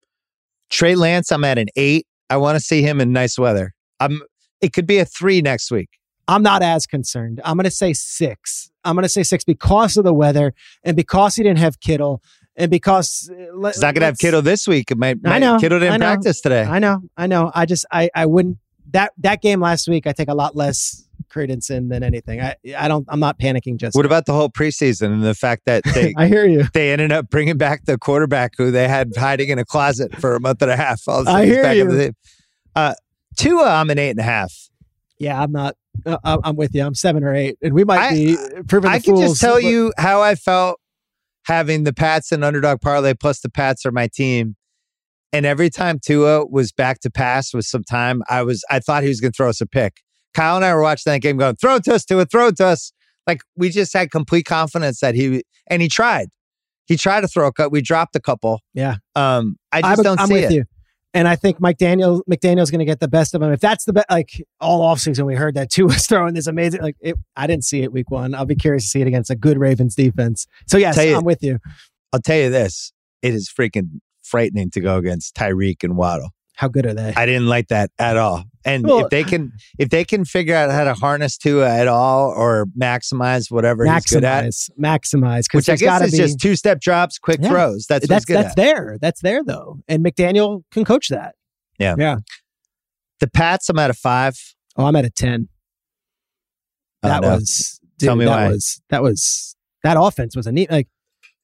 Trey Lance, I'm at an eight. I want to see him in nice weather. I'm. It could be a three next week. I'm not as concerned. I'm going to say six. I'm going to say six because of the weather and because he didn't have Kittle and because uh, let, He's not going to have Kittle this week. It might, I might- know, Kittle didn't I know. practice today. I know, I know. I just, I, I wouldn't. That that game last week, I take a lot less credence in than anything. I, I don't. I'm not panicking. Just What about the whole preseason and the fact that they I hear you. they ended up bringing back the quarterback who they had hiding in a closet for a month and a half? All of a sudden I he's hear back you. on the team. Uh, Tua, I'm an eight and a half. Yeah, I'm not. Uh, I'm I'm with you. I'm seven or eight, and we might I- be proving the I can fools. just tell but- you how I felt having the Pats and underdog parlay, plus the Pats are my team. And every time Tua was back to pass with some time, I was I thought he was going to throw us a pick. Kyle and I were watching that game going, throw it to us, Tua, throw it to us. Like we just had complete confidence that he, and he tried. He tried to throw a cut. We dropped a couple. Yeah. Um, I just I'm, don't I'm see with it. you. And I think Mike Daniel, McDaniel's going to get the best of him. If that's the best, like all offseason, we heard that Tua was throwing this amazing. Like it, I didn't see it week one. I'll be curious to see it against a good Ravens defense. So yes, Tell you- I'm with you. I'll tell you this. It is freaking frightening to go against Tyreek and Waddle. How good are they? I didn't like that at all. And Well- if they can, if they can figure out how to harness Tua at all or maximize whatever he's good at, maximize, maximize. which I guess is be, just two step drops, quick Yeah. throws. That's what that's he's good that's at. there. That's there though. And McDaniel can coach that. Yeah. Yeah. The Pats, I'm at a five. Oh, I'm at a ten. Oh, That no. was Dude, Tell me that why. Was, that was that offense was a neat. Like,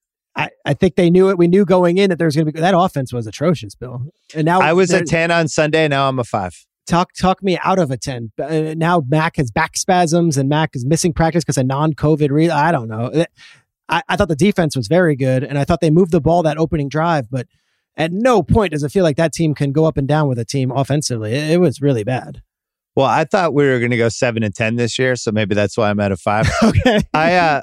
I, I think they knew it. We knew going in that there was going to be that offense was atrocious, Bill. And now I was a ten on Sunday. Now I'm a five. Talk talk me out of a ten. Uh, now Mac has back spasms and Mac is missing practice because of non-COVID. Re- I don't know. I, I thought the defense was very good, and I thought they moved the ball that opening drive, but at no point does it feel like that team can go up and down with a team offensively. It, it was really bad. Well, I thought we were going to go seven and ten this year, so maybe that's why I'm at a five. Okay. I uh,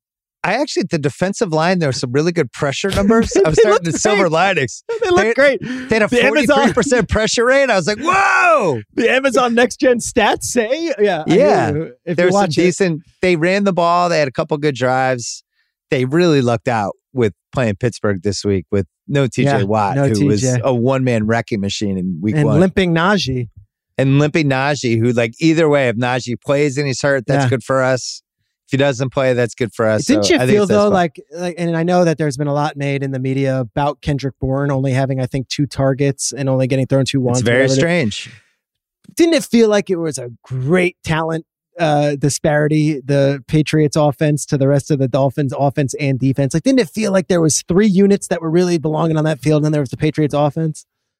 I actually the defensive line there were some really good pressure numbers. I was starting to great. silver linings. They look they, great. They had a The forty-three percent pressure rate. I was like, whoa! The Amazon Next Gen stats say, yeah, Yeah. If There's you some watch it. decent. They ran the ball. They had a couple good drives. They really lucked out with playing Pittsburgh this week with no T J Yeah, Watt, no who T J. was a one-man wrecking machine in week and one. limping Najee. And limping Najee, who like either way, if Najee plays and he's hurt, that's Yeah. good for us. If he doesn't play, that's good for us. Didn't So you I think feel it's this though, one. like, like, and I know that there's been a lot made in the media about Kendrick Bourne only having, I think, two targets and only getting thrown two ones. it's very whatever it is. strange. Didn't it feel like it was a great talent uh, disparity, the Patriots offense to the rest of the Dolphins offense and defense? Like, didn't it feel like there was three units that were really belonging on that field, and then there was the Patriots offense?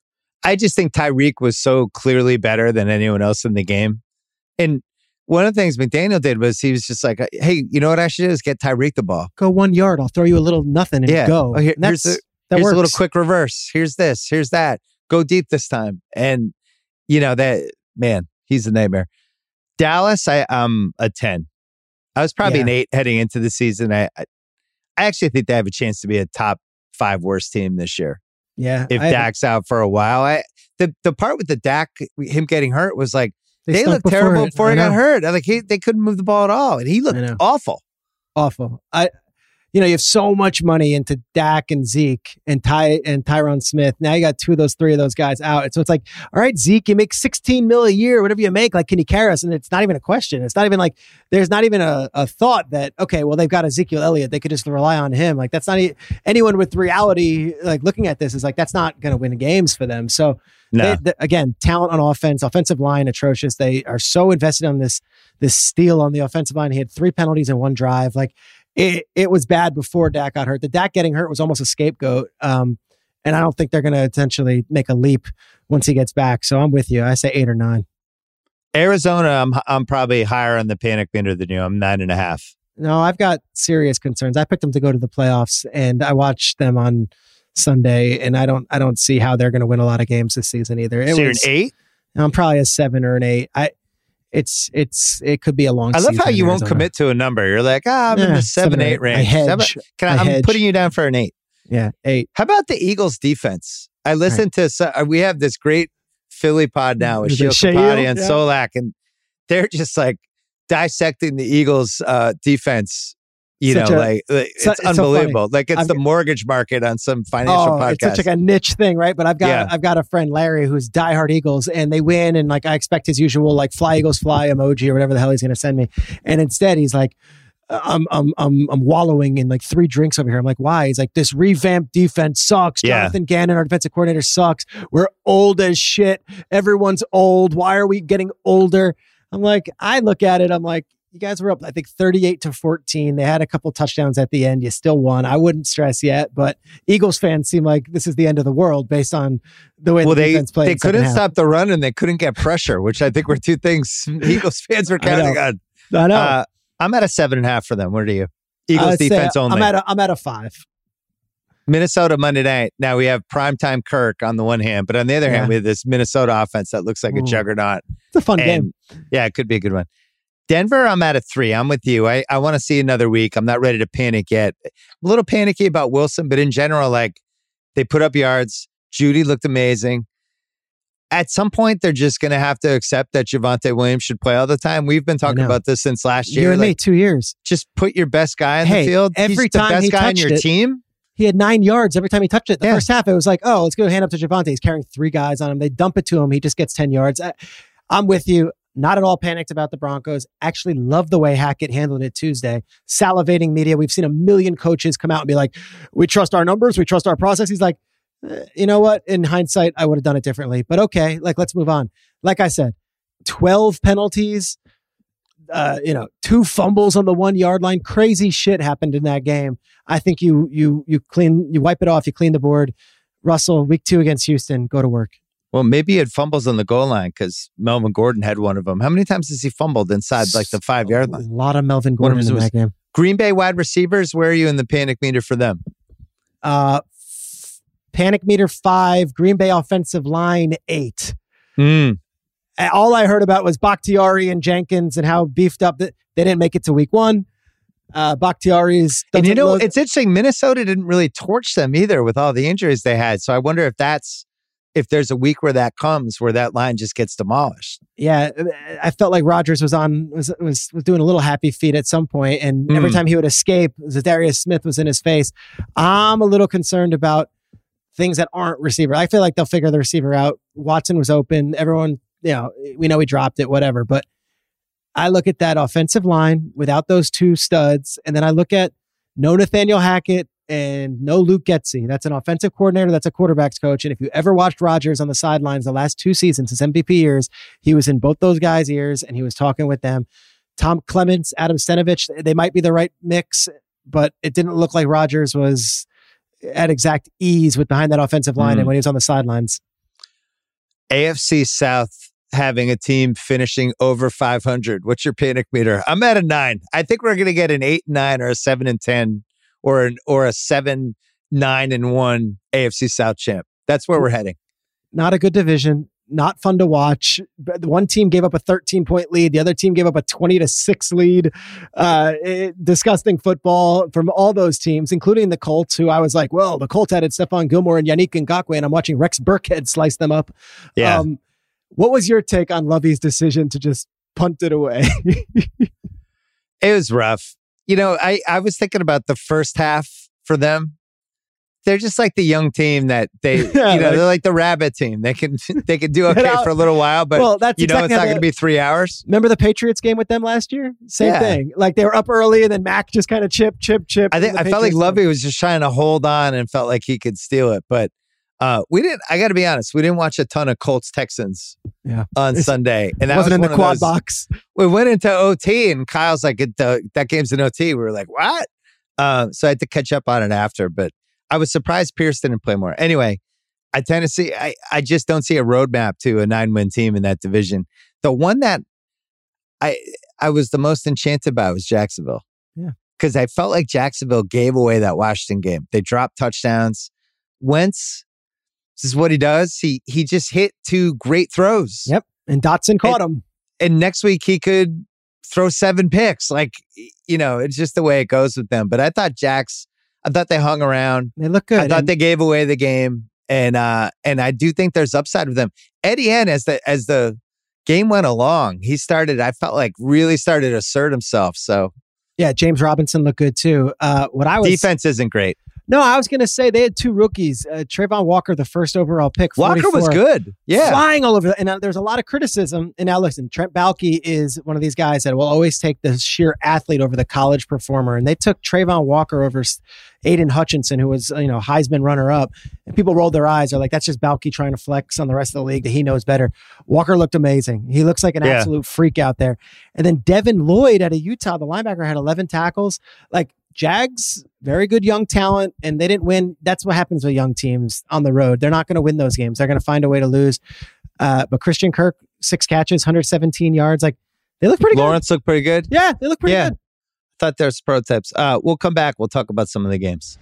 I just think Tyreek was so clearly better than anyone else in the game. And one of the things McDaniel did was he was just like, hey, you know what I should do is get Tyreek the ball. Go one yard, I'll throw you a little nothing and Yeah. go. Oh, here- And that's, here's a- that Here's works. a little quick reverse. Here's this. Here's that. Go deep this time. And, you know, that, man, he's a nightmare. Dallas, I, I'm a ten. I was probably Yeah. an eight heading into the season. I, I I actually think they have a chance to be a top five worst team this year. Yeah. If I- Dak's out for a while. I the, the part with the Dak, him getting hurt was like, they, stunk looked before terrible it. before I he got know. hurt. Like he, they couldn't move the ball at all. And he I looked know. awful. Awful. I, you know, you have so much money into Dak and Zeke and Ty and Tyron Smith. Now you got two of those, three of those guys out. And so it's like, all right, Zeke, you make sixteen mil a year, whatever you make. Like, can you carry us? And it's not even a question. It's not even like there's not even a, a thought that, okay, well, they've got Ezekiel Elliott. They could just rely on him. Like, that's not e- anyone with reality, like looking at this is like, that's not going to win games for them. So No. they, the, again, talent on offense, offensive line, atrocious. They are so invested on this, this steal on the offensive line. He had three penalties in one drive. Like, It it was bad before Dak got hurt. The Dak getting hurt was almost a scapegoat. Um, and I don't think they're going to potentially make a leap once he gets back. So I'm with you. I say eight or nine. Arizona, I'm I'm probably higher on the panic meter than you. I'm nine and a half. No, I've got serious concerns. I picked them to go to the playoffs, and I watched them on Sunday, and I don't I don't see how they're going to win a lot of games this season either. It So you're an was, eight? I'm probably a seven or an eight. I it's it's it could be a long I love season how in you won't Arizona. commit to a number. You're like, ah, I'm in Yeah, the seven, eight I range. hedge. Seven- Can I, I I'm hedge. putting you down for an eight. Yeah, eight. How about the Eagles defense? I listened to, so- uh, we have this great Philly pod now with Is it Sheil Sheil? Kapadi and Yeah. Solak, and they're just like dissecting the Eagles uh, defense. You Such know, a- like, like so- it's it's so unbelievable. like it's I've- the mortgage market on some financial Oh, podcast. it's such like a niche thing, right? But I've got Yeah. I've got a friend Larry who's diehard Eagles, and they win, and like I expect his usual like fly Eagles fly emoji or whatever the hell he's going to send me, and instead he's like, I'm I'm I'm I'm wallowing in like three drinks over here. I'm like, why? He's like, this revamped defense sucks. Yeah. Jonathan Gannon, our defensive coordinator, sucks. We're old as shit. Everyone's old. Why are we getting older? I'm like, I look at it. I'm like, you guys were up, I think, thirty-eight to fourteen. They had a couple touchdowns at the end. You still won. I wouldn't stress yet, but Eagles fans seem like this is the end of the world based on the way well, the they defense played. they in second couldn't half. stop the run and they couldn't get pressure, which I think were two things Eagles fans were I know. counting on. I know. Uh, I'm at a seven and a half for them. What are you? Eagles I'd say defense only. I'm at a, I'm at a five. Minnesota Monday night. Now we have primetime Kirk on the one hand, but on the other Yeah. hand, we have this Minnesota offense that looks like a Ooh. juggernaut. It's a fun And, game. yeah, it could be a good one. Denver, I'm at a three. I'm with you. I, I want to see another week. I'm not ready to panic yet. I'm a little panicky about Wilson, but in general, like they put up yards. Judy looked amazing. At some point, they're just going to have to accept that Javonte Williams should play all the time. We've been talking know. about this since last year. You and me, Like, two years. just put your best guy on Hey, the field. every He's time the best he guy on touched your it- team. He had nine yards every time he touched it. The Yeah. first half, it was like, oh, let's go hand up to Javonte. He's carrying three guys on him. They dump it to him. He just gets ten yards. I, I'm with you. Not at all panicked about the Broncos. Actually love the way Hackett handled it Tuesday. Salivating media. We've seen a million coaches come out and be like, we trust our numbers. We trust our process. He's like, eh, you know what? In hindsight, I would have done it differently. But okay, like, let's move on. Like I said, twelve penalties. uh, you know, two fumbles on the one yard line. Crazy shit happened in that game. I think you you you clean you wipe it off. You clean the board. Russell, week two against Houston, go to work. Well, maybe he had fumbles on the goal line because Melvin Gordon had one of them. How many times has he fumbled inside like the five yard line? A lot of Melvin Gordon in that game. Green Bay wide receivers, where are you in the panic meter for them? Uh, f- panic meter five, Green Bay offensive line eight. Mm. All I heard about was Bakhtiari and Jenkins and how beefed up that they didn't make it to week one. Uh, Bakhtiari's and you know, look- it's interesting. Minnesota didn't really torch them either with all the injuries they had. So I wonder if that's if there's a week where that comes, where that line just gets demolished. Yeah, I felt like Rodgers was on was was, was doing a little happy feet at some point, and mm. every time he would escape, Zadarius Smith was in his face. I'm a little concerned about things that aren't receiver. I feel like they'll figure the receiver out. Watson was open. Everyone, you know, we know he dropped it, whatever. But I look at that offensive line without those two studs, and then I look at no Nathaniel Hackett and no Luke Getsy. That's an offensive coordinator. That's a quarterback's coach. And if you ever watched Rodgers on the sidelines the last two seasons, his M V P years, he was in both those guys' ears and he was talking with them. Tom Clements, Adam Stenavich, they might be the right mix, but it didn't look like Rodgers was at exact ease with behind that offensive line mm. and when he was on the sidelines. A F C South having a team finishing over five hundred. What's your panic meter? I'm at a nine. I think we're going to get an eight and nine or a seven and ten or an or a seven nine and one A F C South champ. That's where we're heading. Not a good division. Not fun to watch. One team gave up a thirteen point lead. The other team gave up a twenty to six lead. Uh, it, disgusting football from all those teams, including the Colts, who I was like, well, the Colts added Stephon Gilmore and Yannick Ngakoue, and I'm watching Rex Burkhead slice them up. Yeah. Um, what was your take on Lovey's decision to just punt it away? It was rough. You know, I, I was thinking about the first half for them. They're just like the young team that they, yeah, you know, like, they're like the rabbit team. They can they can do okay for a little while, but well, that's you know exactly it's not going to be three hours. Remember the Patriots game with them last year? Same yeah. thing. Like they were up early and then Mac just kind of chip, chip, chip. I think I felt like Lovey was just trying to hold on and felt like he could steal it, but uh, we didn't. I got to be honest, we didn't watch a ton of Colts Texans. Yeah. on it's, Sunday, and that wasn't was in the quad those, box. We went into O T, and Kyle's like, the, "That game's in O T." We were like, "What?" Uh, so I had to catch up on it after, but I was surprised Pierce didn't play more. Anyway, I tend to see, I, I just don't see a roadmap to a nine-win team in that division. The one that I I was the most enchanted by was Jacksonville. Yeah. Because I felt like Jacksonville gave away that Washington game. They dropped touchdowns. Wentz, this is what he does. He he just hit two great throws. Yep. And Dotson caught and, him. And next week he could throw seven picks. Like, you know, it's just the way it goes with them. But I thought Jacks, I thought they hung around. They look good. I thought and- they gave away the game. And uh, and I do think there's upside with them. Etienne, as the as the game went along, he started, I felt like really started to assert himself. So yeah, James Robinson looked good too. Uh, what I was defense isn't great. No, I was going to say they had two rookies. Uh, Trayvon Walker, the first overall pick. Walker was good. Yeah. Flying all over. And uh, there's a lot of criticism. And now listen, Trent Baalke is one of these guys that will always take the sheer athlete over the college performer. And they took Trayvon Walker over Aiden Hutchinson, who was, you know, Heisman runner up. And people rolled their eyes. They're like, that's just Baalke trying to flex on the rest of the league that he knows better. Walker looked amazing. He looks like an yeah. absolute freak out there. And then Devin Lloyd out of Utah, the linebacker, had eleven tackles. Like, Jags, very good young talent, and they didn't win. That's what happens with young teams on the road. They're not going to win those games. They're going to find a way to lose. Uh, but Christian Kirk, six catches, one hundred seventeen yards. Like, they look pretty Lawrence good. looked pretty good. Yeah, they look pretty yeah. good. Thought there's prototypes. Uh, we'll come back. We'll talk about some of the games.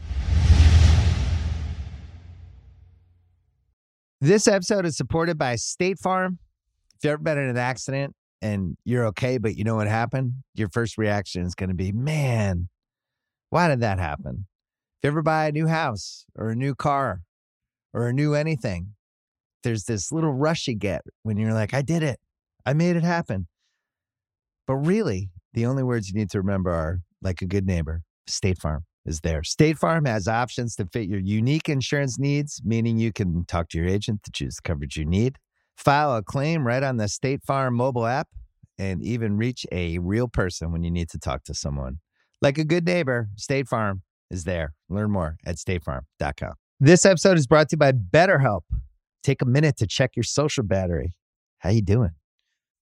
This episode is supported by State Farm. If you've ever been in an accident and you're okay, but you know what happened, your first reaction is going to be, man, why did that happen? If you ever buy a new house or a new car or a new anything, there's this little rush you get when you're like, I did it. I made it happen. But really, the only words you need to remember are, like a good neighbor, State Farm is there. State Farm has options to fit your unique insurance needs, meaning you can talk to your agent to choose the coverage you need, file a claim right on the State Farm mobile app, and even reach a real person when you need to talk to someone. Like a good neighbor, State Farm is there. Learn more at state farm dot com. This episode is brought to you by BetterHelp. Take a minute to check your social battery. How you doing?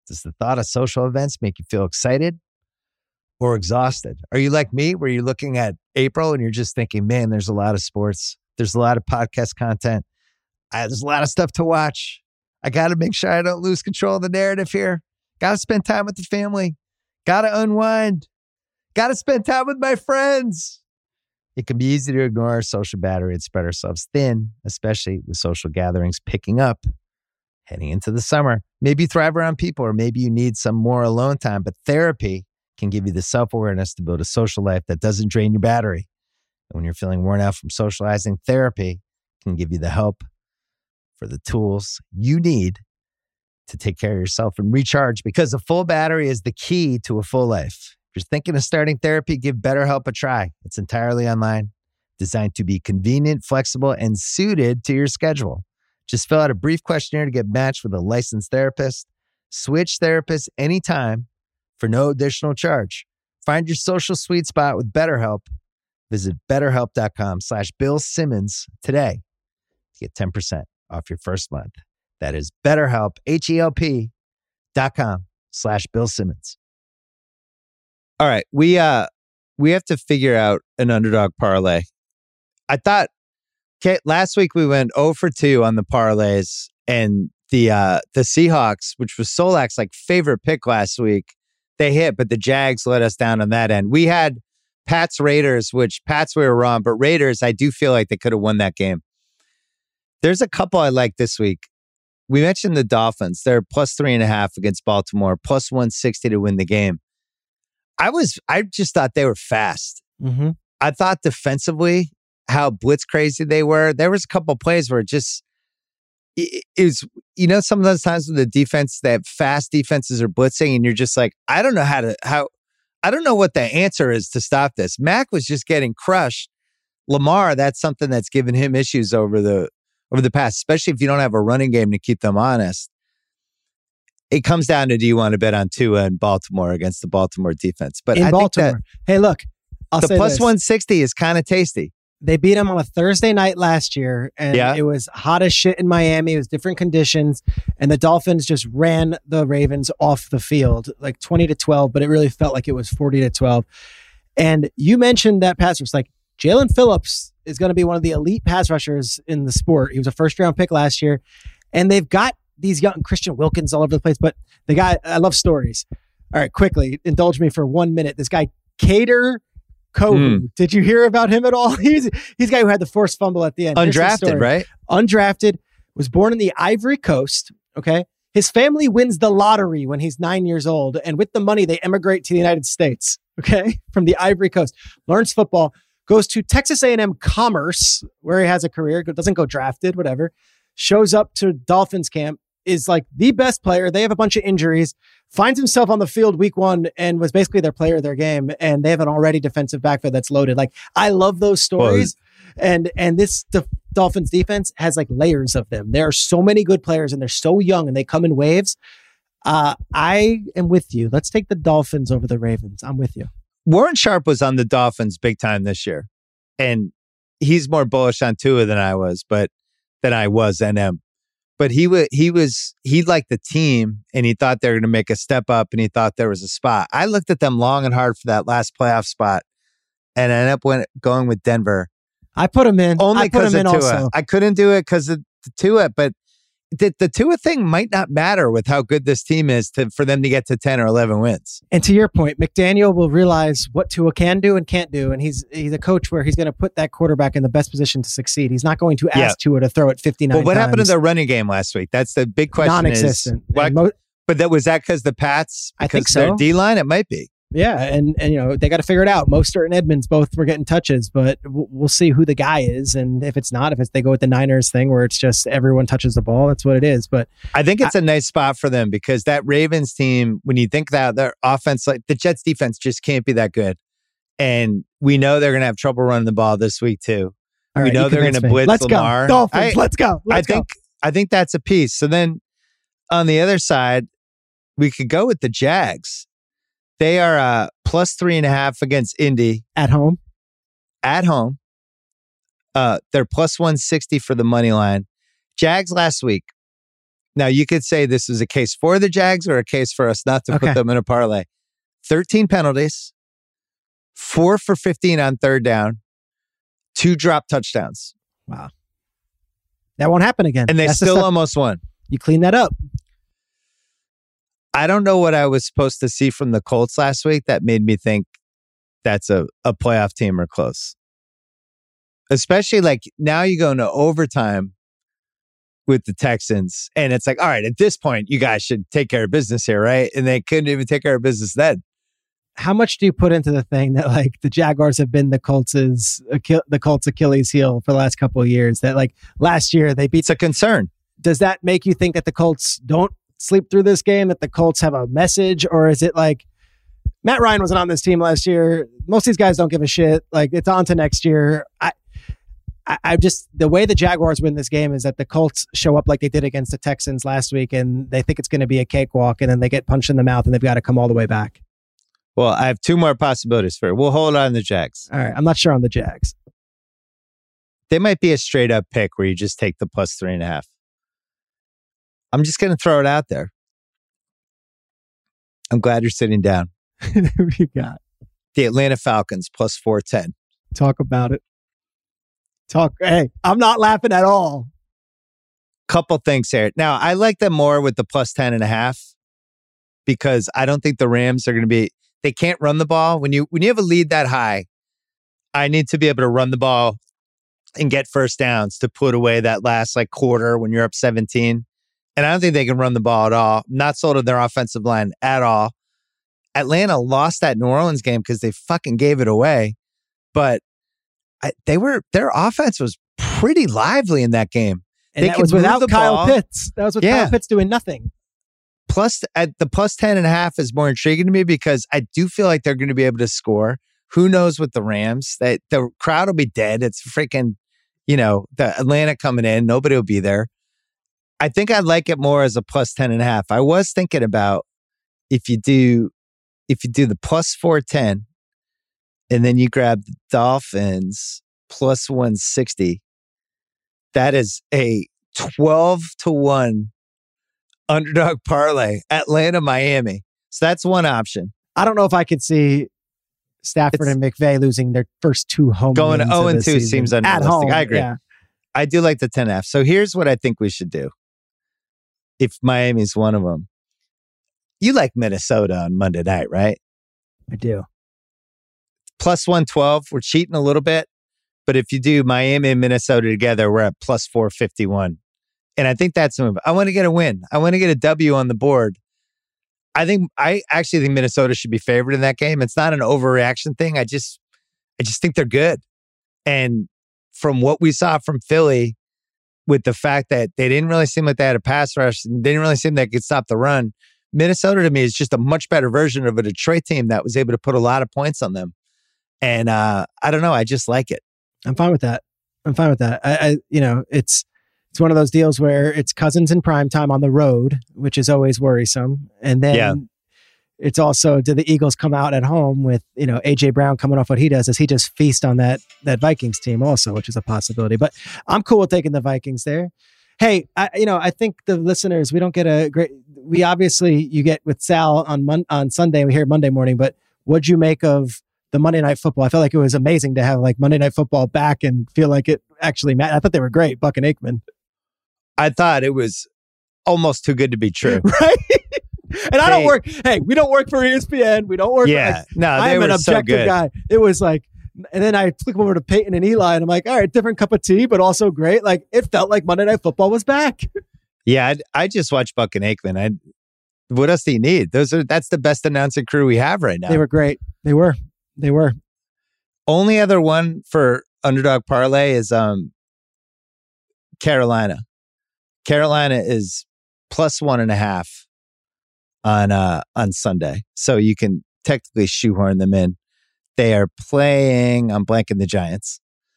Does the thought of social events make you feel excited or exhausted? Are you like me, where you're looking at April and you're just thinking, man, there's a lot of sports. There's a lot of podcast content. I, there's a lot of stuff to watch. I got to make sure I don't lose control of the narrative here. Got to spend time with the family. Got to unwind. Got to spend time with my friends. It can be easy to ignore our social battery and spread ourselves thin, especially with social gatherings picking up heading into the summer. Maybe you thrive around people, or maybe you need some more alone time, but therapy can give you the self-awareness to build a social life that doesn't drain your battery. And when you're feeling worn out from socializing, therapy can give you the help for the tools you need to take care of yourself and recharge, because a full battery is the key to a full life. If you're thinking of starting therapy, give BetterHelp a try. It's entirely online, designed to be convenient, flexible, and suited to your schedule. Just fill out a brief questionnaire to get matched with a licensed therapist. Switch therapists anytime for no additional charge. Find your social sweet spot with BetterHelp. Visit betterhelp.com slash Bill Simmons today to get ten percent off your first month. That is BetterHelp, H-E-L-P dot com slash Bill Simmons. All right, we uh we have to figure out an underdog parlay. I thought, okay, last week we went zero for two on the parlays, and the uh, the Seahawks, which was Solak's like favorite pick last week, they hit, but the Jags let us down on that end. We had Pats Raiders, which Pats we were wrong, but Raiders, I do feel like they could have won that game. There's a couple I like this week. We mentioned the Dolphins. They're plus three and a half against Baltimore, plus one sixty to win the game. I was, I just thought they were fast. Mm-hmm. I thought defensively, how blitz crazy they were. There was a couple plays where it just, it, it was, you know, some of those times when the defense, that fast defenses are blitzing and you're just like, I don't know how to, how, I don't know what the answer is to stop this. Mac was just getting crushed. Lamar, that's something that's given him issues over the, over the past, especially if you don't have a running game to keep them honest. It comes down to, do you want to bet on Tua in Baltimore against the Baltimore defense? But in I Baltimore. think Hey, look, I'll the say plus this. one sixty is kind of tasty. They beat them on a Thursday night last year, and Yeah. it was hot as shit in Miami. It was different conditions, and the Dolphins just ran the Ravens off the field, like twenty to twelve, but it really felt like it was forty to twelve. And you mentioned that pass rush, like Jalen Phillips is going to be one of the elite pass rushers in the sport. He was a first round pick last year, and they've got these young Christian Wilkins all over the place, but the guy, I love stories. All right, quickly, indulge me for one minute. This guy, Kader Kohu. Mm. Did you hear about him at all? He's he's the guy who had the forced fumble at the end. Here's the Undrafted, story. right? Undrafted, was born in the Ivory Coast. Okay. His family wins the lottery when he's nine years old. And with the money, they emigrate to the United States. Okay. From the Ivory Coast, learns football, goes to Texas A and M Commerce, where he has a career, doesn't go drafted, whatever, shows up to Dolphins camp, is like the best player. They have a bunch of injuries, finds himself on the field week one and was basically their player of their game. And they have an already defensive backfield that's loaded. Like, I love those stories. Well, and, and this the Dolphins defense has like layers of them. There are so many good players and they're so young and they come in waves. Uh, I am with you. Let's take the Dolphins over the Ravens. I'm with you. Warren Sharp was on the Dolphins big time this year. And he's more bullish on Tua than I was, but than I was N M. But he was, he was, he liked the team and he thought they were going to make a step up and he thought there was a spot. I looked at them long and hard for that last playoff spot and I ended up went, going with Denver. I put him in. Only I put because him of in Tua. also. I couldn't do it because of Tua, but the, the Tua thing might not matter with how good this team is to for them to get to ten or eleven wins. And to your point, McDaniel will realize what Tua can do and can't do. And he's he's a coach where he's going to put that quarterback in the best position to succeed. He's not going to ask Yeah. Tua to throw it fifty-nine Well, what times. happened to their running game last week? That's the big question. Non-existent. Is, why, And mo- but that was that because the Pats? I think Because their so. D line, it might be. Yeah, and and you know they got to figure it out. Mostert and Edmonds both were getting touches, but we'll, we'll see who the guy is. And if it's not, if it's, they go with the Niners thing where it's just everyone touches the ball, that's what it is. But I think it's I, a nice spot for them because that Ravens team, when you think that their offense, like the Jets defense, just can't be that good, and we know they're going to have trouble running the ball this week too. all we right, know you they're going to convinced me. blitz Let's Lamar. go, Dolphins. I, let's go. Let's I think go. I think that's a piece. So then on the other side, we could go with the Jags. They are uh, plus three and a half against Indy At home. at home. Uh, they're plus one sixty for the money line. Jags last week, Now, you could say this is a case for the Jags or a case for us not to Okay. put them in a parlay. thirteen penalties, four for fifteen on third down, two drop touchdowns. Wow. That won't happen again. And they That's the still stuff- almost won. You clean that up. I don't know what I was supposed to see from the Colts last week that made me think that's a, a playoff team or close. Especially like now you go into overtime with the Texans and it's like, all right, at this point, you guys should take care of business here, right? And they couldn't even take care of business then. How much do you put into the thing that like the Jaguars have been the Colts' Achille- the Colts Achilles heel for the last couple of years? That like last year they beat. It's a concern. Does that make you think that the Colts don't sleep through this game? That the Colts have a message, or is it like Matt Ryan wasn't on this team last year? Most of these guys don't give a shit. Like it's on to next year. I, I, I just the way the Jaguars win this game is that the Colts show up like they did against the Texans last week, and they think it's going to be a cakewalk, and then they get punched in the mouth, and they've got to come all the way back. Well, I have two more possibilities for it. We'll hold on the Jags. All right, I'm not sure on the Jags. They might be a straight up pick where you just take the plus three and a half. I'm just going to throw it out there. I'm glad you're sitting down. Who do you got? The Atlanta Falcons plus four ten. Talk about it. Talk. Hey, I'm not laughing at all. Couple things here. Now, I like them more with the plus ten and a half because I don't think the Rams are going to be, they can't run the ball. When you, when you have a lead that high, I need to be able to run the ball and get first downs to put away that last like quarter when you're up seventeen. And I don't think they can run the ball at all. Not sold on their offensive line at all. Atlanta lost that New Orleans game because they fucking gave it away. But I, they were, their offense was pretty lively in that game. And They that can was move without the Kyle ball. Pitts. That was with Yeah. Kyle Pitts doing nothing. Plus, at the plus ten and a half is more intriguing to me because I do feel like they're going to be able to score. Who knows with the Rams? That the crowd will be dead. It's freaking, you know, the Atlanta coming in. Nobody will be there. I think I'd like it more as a plus ten and a half. I was thinking about if you do, if you do the plus four ten and then you grab the Dolphins plus one sixty, that is a twelve to one underdog parlay, Atlanta, Miami. So that's one option. I don't know if I could see Stafford It's- and McVay losing their first two home Going games oh of and the two season. seems at unrealistic. home. I agree. Yeah. I do like the ten and a half. So here's what I think we should do. If Miami's one of them, you like Minnesota on Monday night, right? I do. Plus one twelve. We're cheating a little bit. But if you do Miami and Minnesota together, we're at plus four fifty-one. And I think that's a move. I want to get a win. I want to get a W on the board. I think I actually think Minnesota should be favored in that game. It's not an overreaction thing. I just I just think they're good. And from what we saw from Philly, with the fact that they didn't really seem like they had a pass rush and didn't really seem like they could stop the run, Minnesota to me is just a much better version of a Detroit team that was able to put a lot of points on them. And uh, I don't know. I just like it. I'm fine with that. I'm fine with that. I, I you know, it's it's one of those deals where it's Cousins in prime time on the road, which is always worrisome. And then Yeah. it's also, do the Eagles come out at home with, you know, A J Brown coming off what he does? Does he just feast on that that Vikings team also, which is a possibility? But I'm cool with taking the Vikings there. Hey, I, you know, I think the listeners, we don't get a great, we obviously, you get with Sal on Mon- on Sunday, we hear Monday morning, but what'd you make of the Monday Night Football? I felt like it was amazing to have like Monday Night Football back and feel like it actually mattered. I thought they were great, Buck and Aikman. I thought it was almost too good to be true. Right? And I don't Hey. work, hey, we don't work for E S P N. We don't work Yeah. for, like, No, they I'm were an so objective good. guy. It was like, and then I flick over to Peyton and Eli and I'm like, all right, different cup of tea, but also great. Like it felt like Monday Night Football was back. Yeah, I, I just watched Buck and Aikman. I, what else do you need? Those are that's the best announcing crew we have right now. They were great. They were. They were. Only other one for underdog parlay is um Carolina. Carolina is plus one and a half on uh on Sunday, so you can technically shoehorn them in. They are playing. I'm blanking the Giants,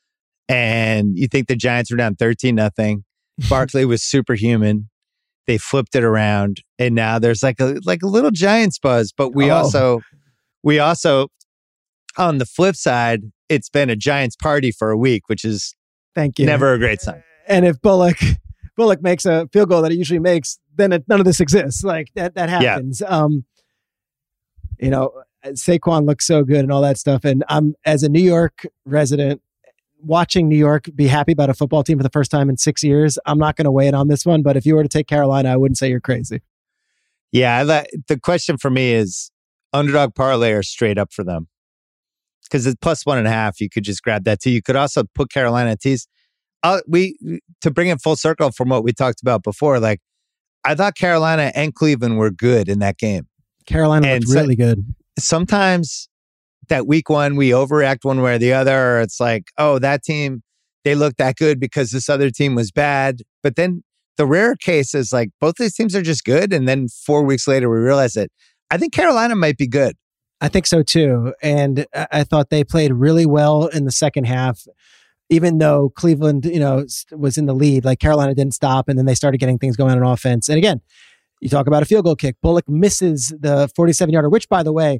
and you think the Giants were down thirteen nothing. Barkley was superhuman. They flipped it around, and now there's like a like a little Giants buzz. But we Oh. also we also on the flip side, it's been a Giants party for a week, which is Thank you. never a great sign. And if Bullock Bullock makes a field goal that he usually makes, then it, none of this exists. Like that, that happens. Yeah. Um, you know, Saquon looks so good and all that stuff. And I'm, as a New York resident, watching New York be happy about a football team for the first time in six years, I'm not going to weigh in on this one. But if you were to take Carolina, I wouldn't say you're crazy. Yeah, I, the question for me is underdog parlay or straight up for them. Because it's plus one and a half, you could just grab that too. You could also put Carolina at tees. Uh, we to bring it full circle from what we talked about before. Like I thought Carolina and Cleveland were good in that game. Carolina and looked so, really good. Sometimes that week one we overreact one way or the other. Or it's like, oh, that team they looked that good because this other team was bad. But then the rare case is like both these teams are just good, and then four weeks later we realize it. I think Carolina might be good. I think so too. And I thought they played really well in the second half, even though Cleveland, you know, was in the lead. Like Carolina didn't stop, and then they started getting things going on offense. And again, you talk about a field goal kick. Bullock misses the forty-seven yarder, which, by the way,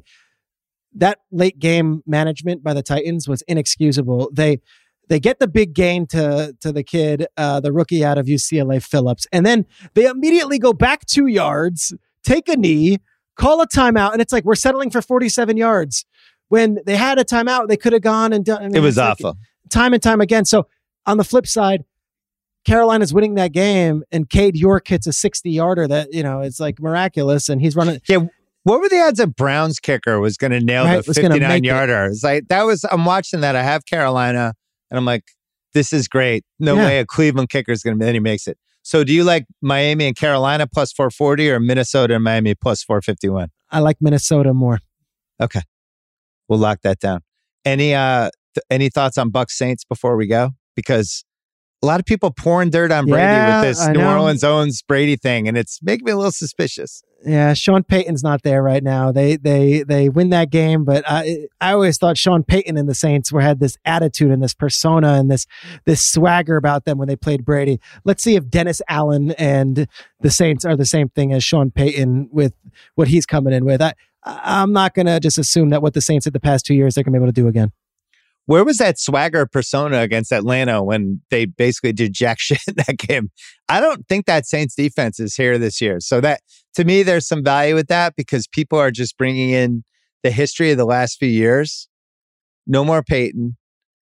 that late game management by the Titans was inexcusable. They they get the big gain to to the kid, uh, the rookie out of U C L A, Phillips, and then they immediately go back two yards, take a knee, call a timeout, and it's like, we're settling for forty-seven yards. When they had a timeout, they could have gone and done. I mean, it was like awful. Time and time again. So on the flip side, Carolina's winning that game, and Cade York hits a sixty-yarder that, you know, it's like miraculous, and he's running. Yeah, what were the odds that Brown's kicker was going to nail right, the fifty-nine-yarder? It. It's like, that was, I'm watching that. I have Carolina, and I'm like, this is great. No yeah. way a Cleveland kicker is going to, then he makes it. So do you like Miami and Carolina plus four forty or Minnesota and Miami plus four fifty-one? I like Minnesota more. Okay. We'll lock that down. Any uh th- any thoughts on Bucs Saints before we go? Because a lot of people pouring dirt on Brady yeah, with this I New know. Orleans owns Brady thing, and it's making me a little suspicious. Yeah, Sean Payton's not there right now. They they they win that game, but I I always thought Sean Payton and the Saints were had this attitude and this persona and this this swagger about them when they played Brady. Let's see if Dennis Allen and the Saints are the same thing as Sean Payton with what he's coming in with. I I'm not gonna just assume that what the Saints did the past two years they're gonna be able to do again. Where was that swagger persona against Atlanta when they basically did jack shit in that game? I don't think that Saints defense is here this year. So that, to me, there's some value with that because people are just bringing in the history of the last few years. No more Peyton.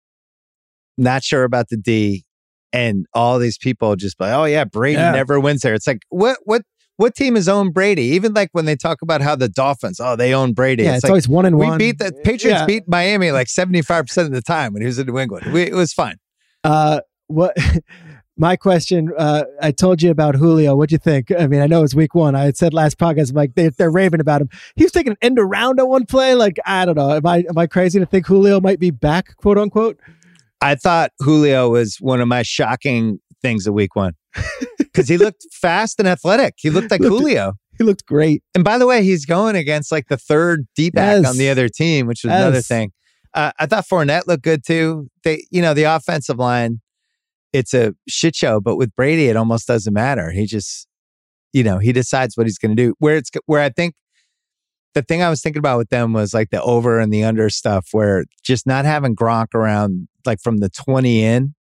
Not sure about the D. And all these people just like, oh yeah, Brady yeah. never wins there. It's like, what, what, what team has owned Brady? Even like when they talk about how the Dolphins, oh, they own Brady. Yeah, it's, it's like, always one and we one. We beat the Patriots yeah. beat Miami like seventy-five percent of the time when he was in New England. We, it was fine. Uh, what? My question, uh, I told you about Julio. What'd you think? I mean, I know it's week one. I had said last podcast, I'm like, they, they're raving about him. He was taking an end around on one play. Like, I don't know. Am I, am I crazy to think Julio might be back, quote unquote? I thought Julio was one of my shocking things of week one because he looked fast and athletic. He looked like looked, Julio. He looked great. And by the way, he's going against like the third D-back yes. on the other team, which was yes. another thing. Uh, I thought Fournette looked good too. They, you know, the offensive line, it's a shit show, but with Brady, it almost doesn't matter. He just, you know, he decides what he's going to do. Where it's where I think the thing I was thinking about with them was like the over and the under stuff, where just not having Gronk around like from the twenty in.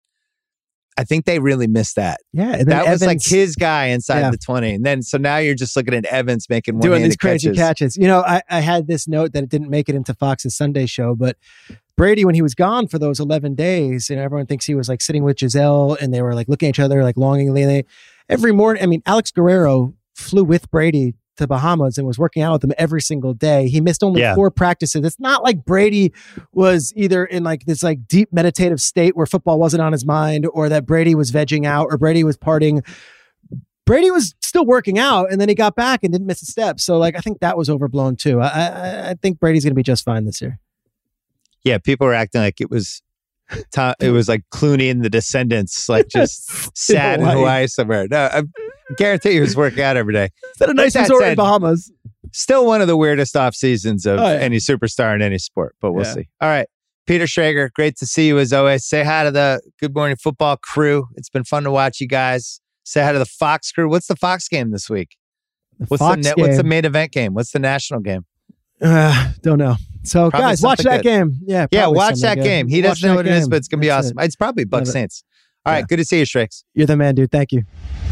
I think they really missed that. Yeah, and that Evans, was like his guy inside yeah. the twenty, and then so now you're just looking at Evans making doing these crazy catches. catches. You know, I, I had this note that it didn't make it into Fox's Sunday show, but Brady, when he was gone for those eleven days, and everyone thinks he was like sitting with Giselle, and they were like looking at each other like longingly. They, every morning, I mean, Alex Guerrero flew with Brady to Bahamas and was working out with him every single day. He missed only yeah. four practices. It's not like Brady was either in like this like deep meditative state where football wasn't on his mind, or that Brady was vegging out, or Brady was partying. Brady was still working out, and then he got back and didn't miss a step. So like, I think that was overblown too. I I, I think Brady's going to be just fine this year. Yeah, people were acting like it was Tom, it was like Clooney and the Descendants, like just sad in Hawaii, Hawaii somewhere. No, I guarantee he was working out every day. Is that a nice resort in Bahamas? Still one of the weirdest off seasons of oh, yeah. any superstar in any sport, but we'll yeah. see. All right. Peter Schrager, great to see you as always. Say hi to the Good Morning Football crew. It's been fun to watch you guys. Say hi to the Fox crew. What's the Fox game this week? The what's Fox the game. What's the main event game? What's the national game? Uh, don't know. So probably guys, watch that good. game. Yeah, yeah, watch that good. game. He watch doesn't know what game. it is, but it's gonna be That's awesome. It. It's probably Bucs Saints. All right. Yeah. Good to see you, Shrix. You're the man, dude. Thank you.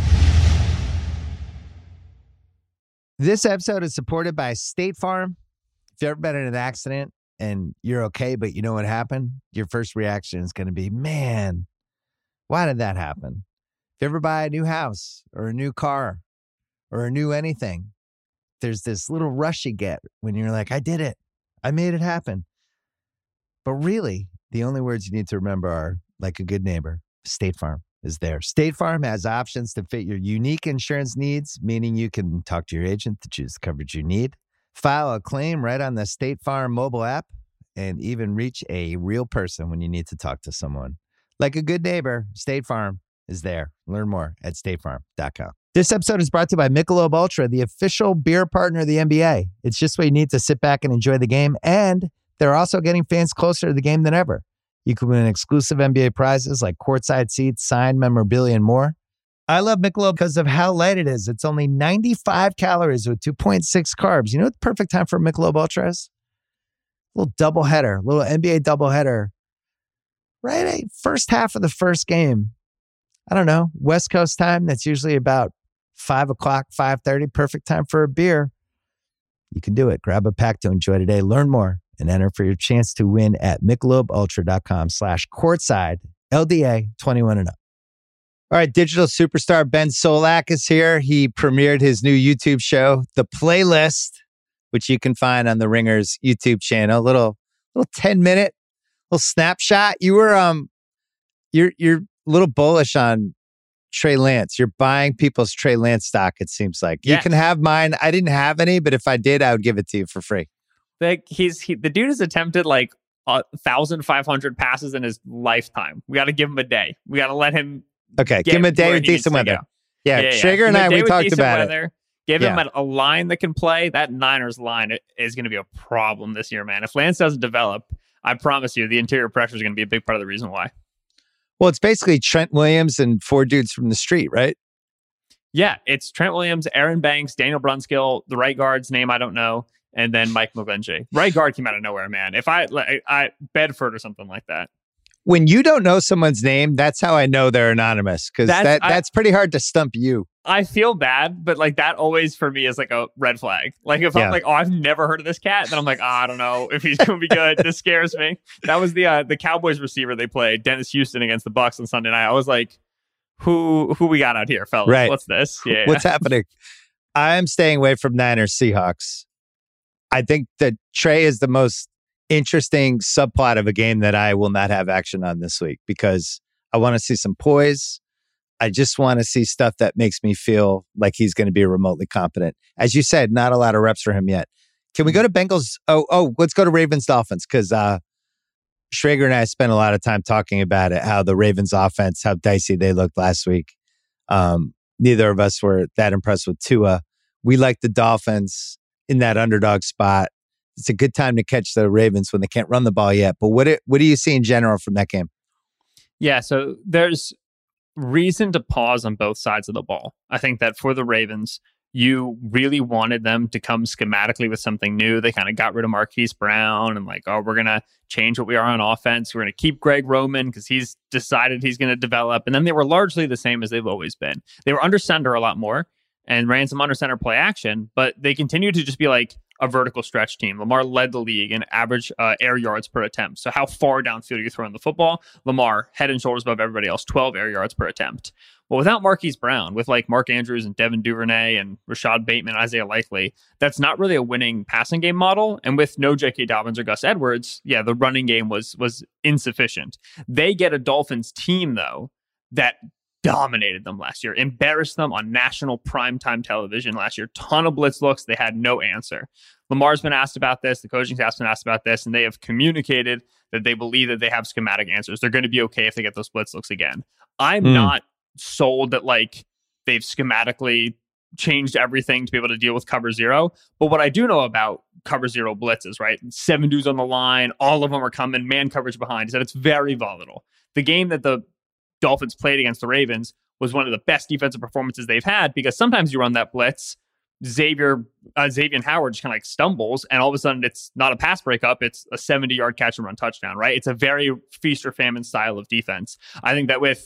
This episode is supported by State Farm. If you've ever been in an accident and you're okay, but you know what happened, your first reaction is going to be, man, why did that happen? If you ever buy a new house or a new car or a new anything, there's this little rush you get when you're like, I did it. I made it happen. But really, the only words you need to remember are, like a good neighbor, State Farm is there. State Farm has options to fit your unique insurance needs, meaning you can talk to your agent to choose the coverage you need, file a claim right on the State Farm mobile app, and even reach a real person when you need to talk to someone. Like a good neighbor, State Farm is there. Learn more at state farm dot com. This episode is brought to you by Michelob Ultra, the official beer partner of the N B A. It's just what you need to sit back and enjoy the game, and they're also getting fans closer to the game than ever. You can win exclusive N B A prizes like courtside seats, signed memorabilia, and more. I love Michelob because of how light it is. It's only ninety-five calories with two point six carbs. You know what the perfect time for Michelob Ultra is? A little doubleheader, little N B A doubleheader. Right at first half of the first game. I don't know, West Coast time. That's usually about five o'clock, five thirty. Perfect time for a beer. You can do it. Grab a pack to enjoy today. Learn more and enter for your chance to win at michelobultra.com slash courtside, L D A twenty-one and up. All right, digital superstar Ben Solak is here. He premiered his new YouTube show, The Playlist, which you can find on the Ringer's YouTube channel. Little little ten minute little snapshot. You were um you're you're a little bullish on Trey Lance. You're buying people's Trey Lance stock, it seems like. Yes. You can have mine. I didn't have any, but if I did, I would give it to you for free. Like he's he, the dude has attempted like a thousand five hundred passes in his lifetime. We got to give him a day. We got to let him. Okay, get give him a day where with he needs decent to weather. go. Yeah, Yeah, yeah, Trigger yeah. and Give him a I, day we with talked decent about weather. it. Give Yeah. him a, a line that can play. That Niners line is going to be a problem this year, man. If Lance doesn't develop, I promise you, the interior pressure is going to be a big part of the reason why. Well, it's basically Trent Williams and four dudes from the street, right? Yeah, it's Trent Williams, Aaron Banks, Daniel Brunskill, the right guard's name I don't know, and then Mike McGlinchey. Right guard came out of nowhere, man. If I, like, I Bedford or something like that. When you don't know someone's name, that's how I know they're anonymous, because That's- that, I- that's pretty hard to stump you. I feel bad, but like that always for me is like a red flag. Like if Yeah. I'm like, oh, I've never heard of this cat, then I'm like, oh, I don't know if he's going to be good. This scares me. That was the uh, the Cowboys receiver they played, Dennis Houston against the Bucks on Sunday night. I was like, who who we got out here, fellas? Right. What's this? Yeah. What's happening? I'm staying away from Niners Seahawks. I think that Trey is the most interesting subplot of a game that I will not have action on this week, because I want to see some poise. I just want to see stuff that makes me feel like he's going to be remotely competent. As you said, not a lot of reps for him yet. Can we go to Bengals? Oh, oh, let's go to Ravens Dolphins, because uh, Schrager and I spent a lot of time talking about it, how the Ravens offense, how dicey they looked last week. Um, neither of us were that impressed with Tua. We like the Dolphins in that underdog spot. It's a good time to catch the Ravens when they can't run the ball yet. But what it, what do you see in general from that game? Yeah, so there's reason to pause on both sides of the ball. I think that for the Ravens, you really wanted them to come schematically with something new. They kind of got rid of Marquise Brown and like, oh, we're going to change what we are on offense. We're going to keep Greg Roman because he's decided he's going to develop. And then they were largely the same as they've always been. They were under center a lot more and ran some under center play action, but they continue to just be like a vertical stretch team. Lamar led the league in average uh, air yards per attempt. So how far downfield are you throwing the football? Lamar, head and shoulders above everybody else, twelve air yards per attempt. Well, without Marquise Brown, with like Mark Andrews and Devin Duvernay and Rashad Bateman, Isaiah Likely, that's not really a winning passing game model. And with no J K. Dobbins or Gus Edwards, yeah, the running game was was insufficient. They get a Dolphins team, though, that dominated them last year, embarrassed them on national primetime television last year. Ton of blitz looks. They had no answer. Lamar's been asked about this. The coaching staff's been asked about this, and they have communicated that they believe that they have schematic answers. They're going to be okay if they get those blitz looks again. I'm Mm. not sold that like they've schematically changed everything to be able to deal with cover zero. But what I do know about cover zero blitzes, right? Seven dudes on the line, all of them are coming, man coverage behind, is that it's very volatile. The game that the Dolphins played against the Ravens was one of the best defensive performances they've had, because sometimes you run that blitz, Xavier uh, Xavier Howard just kind of like stumbles, and all of a sudden it's not a pass breakup, it's a seventy yard catch and run touchdown, right? It's a very feast or famine style of defense. I think that with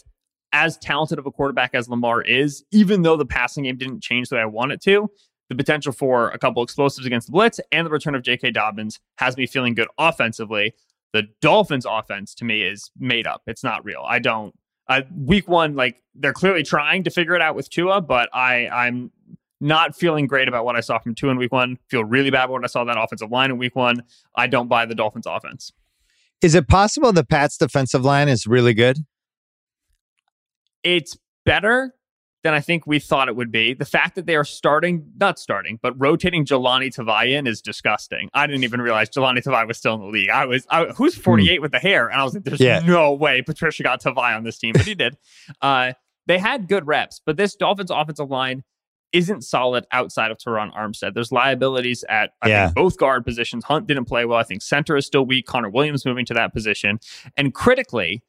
as talented of a quarterback as Lamar is, even though the passing game didn't change the way I want it to, the potential for a couple explosives against the blitz and the return of J K. Dobbins has me feeling good offensively. The Dolphins offense to me is made up. It's not real. I don't, uh, week one, like they're clearly trying to figure it out with Tua, but I, I'm not feeling great about what I saw from Tua in week one. Feel really bad about what I saw that offensive line in week one. I don't buy the Dolphins offense. Is it possible the Pats defensive line is really good? It's better than I think we thought it would be. The fact that they are starting, not starting, but rotating Jelani Tavai in is disgusting. I didn't even realize Jelani Tavai was still in the league. I was, I, who's forty-eight hmm. with the hair? And I was like, there's yeah. no way Patricia got Tavai on this team, but he did. Uh, they had good reps, but this Dolphins offensive line isn't solid outside of Teron Armstead. There's liabilities at I yeah. think both guard positions. Hunt didn't play well. I think center is still weak. Connor Williams moving to that position. And critically,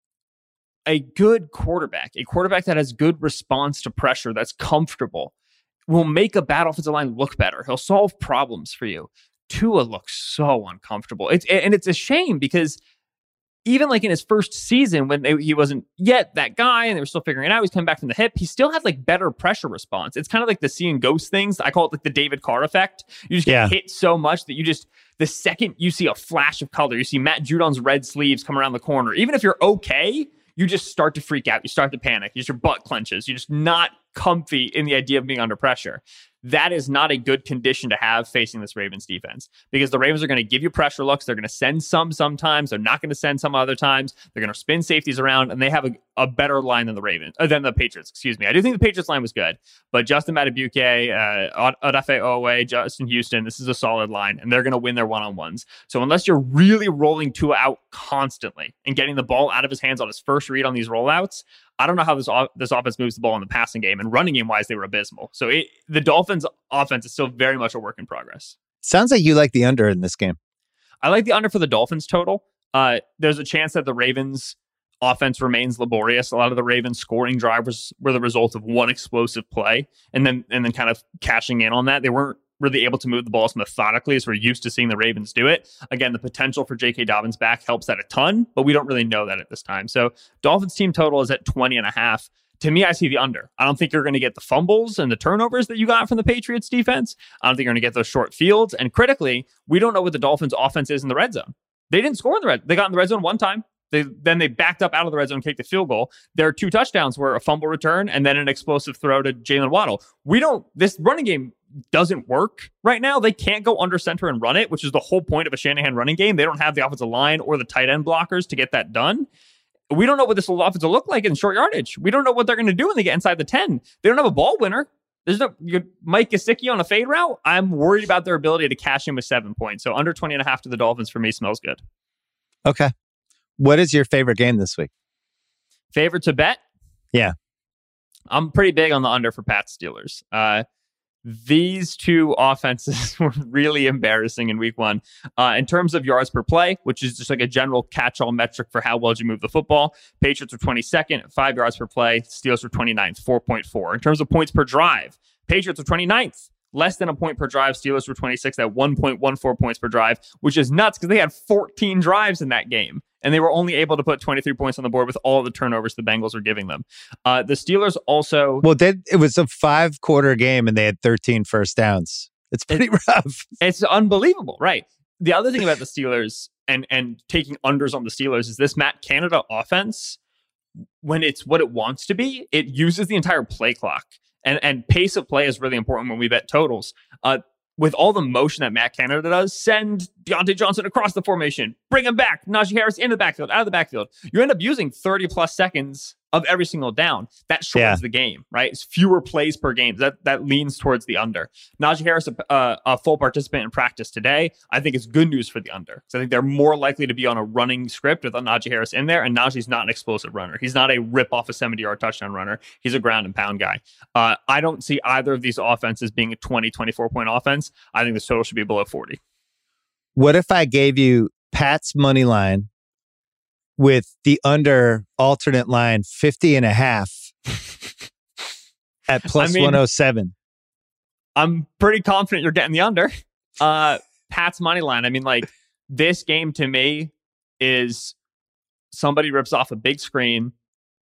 a good quarterback, a quarterback that has good response to pressure, that's comfortable, will make a bad offensive line look better. He'll solve problems for you. Tua looks so uncomfortable. It's, and it's a shame because even like in his first season when they, he wasn't yet that guy and they were still figuring it out, he's coming back from the hip, he still had like better pressure response. It's kind of like the seeing ghost things. I call it like the David Carr effect. You just get yeah. hit so much that you just, the second you see a flash of color, you see Matt Judon's red sleeves come around the corner, even if you're okay, you just start to freak out. You start to panic. You just, your butt clenches. You're just not comfy in the idea of being under pressure. That is not a good condition to have facing this Ravens defense, because the Ravens are going to give you pressure looks. They're going to send some sometimes. They're not going to send some other times. They're going to spin safeties around, and they have a, a better line than the Ravens, uh, than the Patriots. Excuse me. I do think the Patriots line was good, but Justin Madubuike, uh, Odafe Oweh, Justin Houston, this is a solid line, and they're going to win their one-on-ones. So unless you're really rolling Tua out constantly and getting the ball out of his hands on his first read on these rollouts, I don't know how this this offense moves the ball in the passing game, and running game wise, they were abysmal. So it, the Dolphins offense is still very much a work in progress. Sounds like you like the under in this game. I like the under for the Dolphins total. Uh, there's a chance that the Ravens offense remains laborious. A lot of the Ravens scoring drives were the result of one explosive play, and then and then kind of cashing in on that. They weren't really able to move the ball as methodically as we're used to seeing the Ravens do it. Again, the potential for J K. Dobbins back helps that a ton, but we don't really know that at this time. So Dolphins team total is at twenty and a half. To me, I see the under. I don't think you're going to get the fumbles and the turnovers that you got from the Patriots defense. I don't think you're going to get those short fields. And critically, we don't know what the Dolphins offense is in the red zone. They didn't score in the red. They got in the red zone one time. They, then they backed up out of the red zone, kicked the field goal. Their two touchdowns were a fumble return and then an explosive throw to Jalen Waddle. We don't, this running game doesn't work right now. They can't go under center and run it, which is the whole point of a Shanahan running game. They don't have the offensive line or the tight end blockers to get that done. We don't know what this offense will look like in short yardage. We don't know what they're going to do when they get inside the ten. They don't have a ball winner. There's no you, Mike Gesicki on a fade route. I'm worried about their ability to cash in with seven points. So under twenty and a half to the Dolphins for me smells good. Okay. What is your favorite game this week? Favorite to bet? Yeah. I'm pretty big on the under for Pats Steelers. Uh, these two offenses were really embarrassing in week one. Uh, in terms of yards per play, which is just like a general catch-all metric for how well you move the football, Patriots were twenty-second at five yards per play. Steelers were twenty-ninth, four point four. In terms of points per drive, Patriots were twenty-ninth. Less than a point per drive. Steelers were twenty-sixth at one point one four points per drive, which is nuts because they had fourteen drives in that game. And they were only able to put twenty-three points on the board with all the turnovers the Bengals were giving them. Uh, the Steelers also... Well, they, it was a five-quarter game and they had thirteen first downs. It's pretty it, rough. It's unbelievable, right? The other thing about the Steelers and, and taking unders on the Steelers is this Matt Canada offense, when it's what it wants to be, it uses the entire play clock. And and pace of play is really important when we bet totals. Uh, with all the motion that Matt Canada does, send Deontay Johnson across the formation, bring him back, Najee Harris into the backfield, out of the backfield. You end up using thirty plus seconds of every single down. That shortens yeah. the game, right? It's fewer plays per game. That that leans towards the under. Najee Harris, a, uh, a full participant in practice today, I think is good news for the under. So I think they're more likely to be on a running script with Najee Harris in there, and Najee's not an explosive runner. He's not a rip off a seventy-yard touchdown runner. He's a ground and pound guy. Uh, I don't see either of these offenses being a twenty, twenty-four point offense. I think the total should be below forty. What if I gave you Pat's money line with the under alternate line fifty and a half at plus I mean, one oh seven? I'm pretty confident you're getting the under. Uh, Pat's money line. I mean, like, this game to me is somebody rips off a big screen,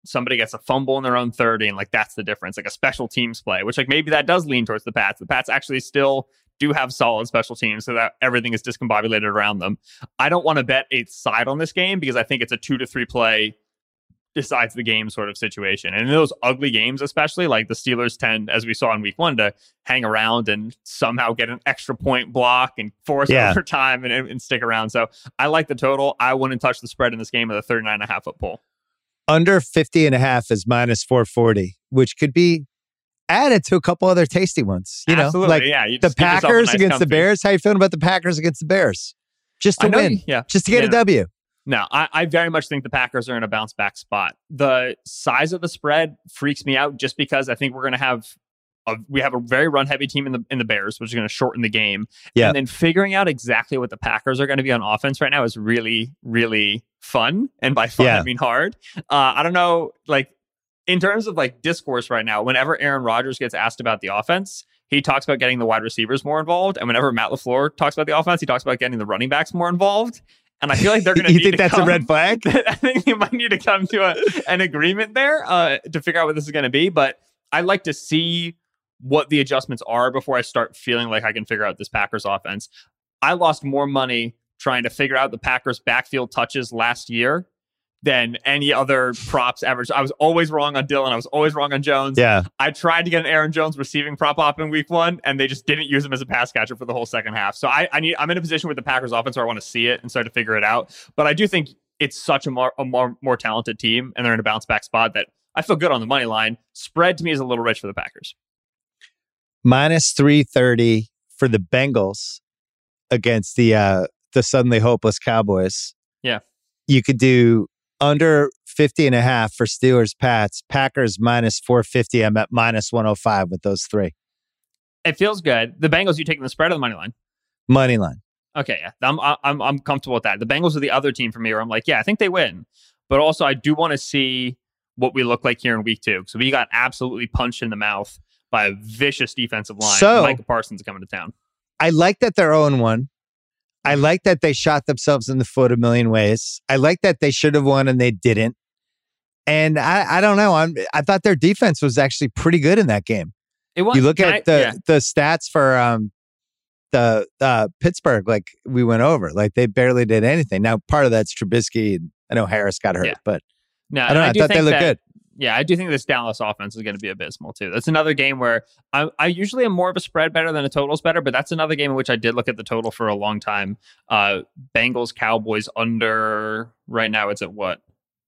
somebody gets a fumble in their own thirty, and like that's the difference, like a special teams play, which like maybe that does lean towards the Pats. The Pats actually still do have solid special teams so that everything is discombobulated around them. I don't want to bet a side on this game because I think it's a two to three play decides the game sort of situation. And in those ugly games, especially, like the Steelers tend, as we saw in week one, to hang around and somehow get an extra point block and force yeah. overtime and, and stick around. So I like the total. I wouldn't touch the spread in this game with a thirty-nine and a half foot pole. Under fifty and a half is minus four forty, which could be added to a couple other tasty ones. You Absolutely, know, like yeah, you the just give yourself a Packers nice against comfy. the Bears. How you feeling about the Packers against the Bears? Just to I know win. you- yeah. Just to get Yeah, a no. W. No, I, I very much think the Packers are in a bounce back spot. The size of the spread freaks me out just because I think we're going to have a, we have a very run heavy team in the in the Bears, which is going to shorten the game. Yeah. And then figuring out exactly what the Packers are going to be on offense right now is really, really fun. And by fun, Yeah. I mean hard. Uh, I don't know, like in terms of like discourse right now, whenever Aaron Rodgers gets asked about the offense, he talks about getting the wide receivers more involved. And whenever Matt LaFleur talks about the offense, he talks about getting the running backs more involved. And I feel like they're going to You need think to that's come, a red flag? I think they might need to come to a, an agreement there uh, to figure out what this is going to be. But I like to see what the adjustments are before I start feeling like I can figure out this Packers offense. I lost more money trying to figure out the Packers backfield touches last year than any other props average. I was always wrong on Dillon. I was always wrong on Jones. Yeah. I tried to get an Aaron Jones receiving prop op in week one, and they just didn't use him as a pass catcher for the whole second half. So I, I need, I'm in a position with the Packers offense where I want to see it and start to figure it out. But I do think it's such a more, a more, more talented team, and they're in a bounce back spot that I feel good on the money line. Spread to me is a little rich for the Packers. Minus three thirty for the Bengals against the uh, the suddenly hopeless Cowboys. Yeah. You could do under fifty and a half for Steelers Pats. Packers minus four fifty. I'm at minus one oh five with those three. It feels good. The Bengals, you taking the spread or the money line? Money line. Okay, yeah, I'm I'm I'm comfortable with that. The Bengals are the other team for me where I'm like, yeah, I think they win, but also I do want to see what we look like here in week two. So we got absolutely punched in the mouth by a vicious defensive line. So- Micah Parsons coming to town. I like that they're oh and one. I like that they shot themselves in the foot a million ways. I like that they should have won and they didn't. And I, I don't know. I'm, I thought their defense was actually pretty good in that game. It was. You look Can at I- the yeah. the stats for um the uh, Pittsburgh, like we went over, like they barely did anything. Now, part of that's Trubisky. And I know Harris got hurt, Yeah. but No, I and don't know. I, do thought they think looked that- good. Yeah, I do think this Dallas offense is going to be abysmal too. That's another game where I, I usually am more of a spread better than a total's better, but that's another game in which I did look at the total for a long time. Uh, Bengals Cowboys under right now. It's at what?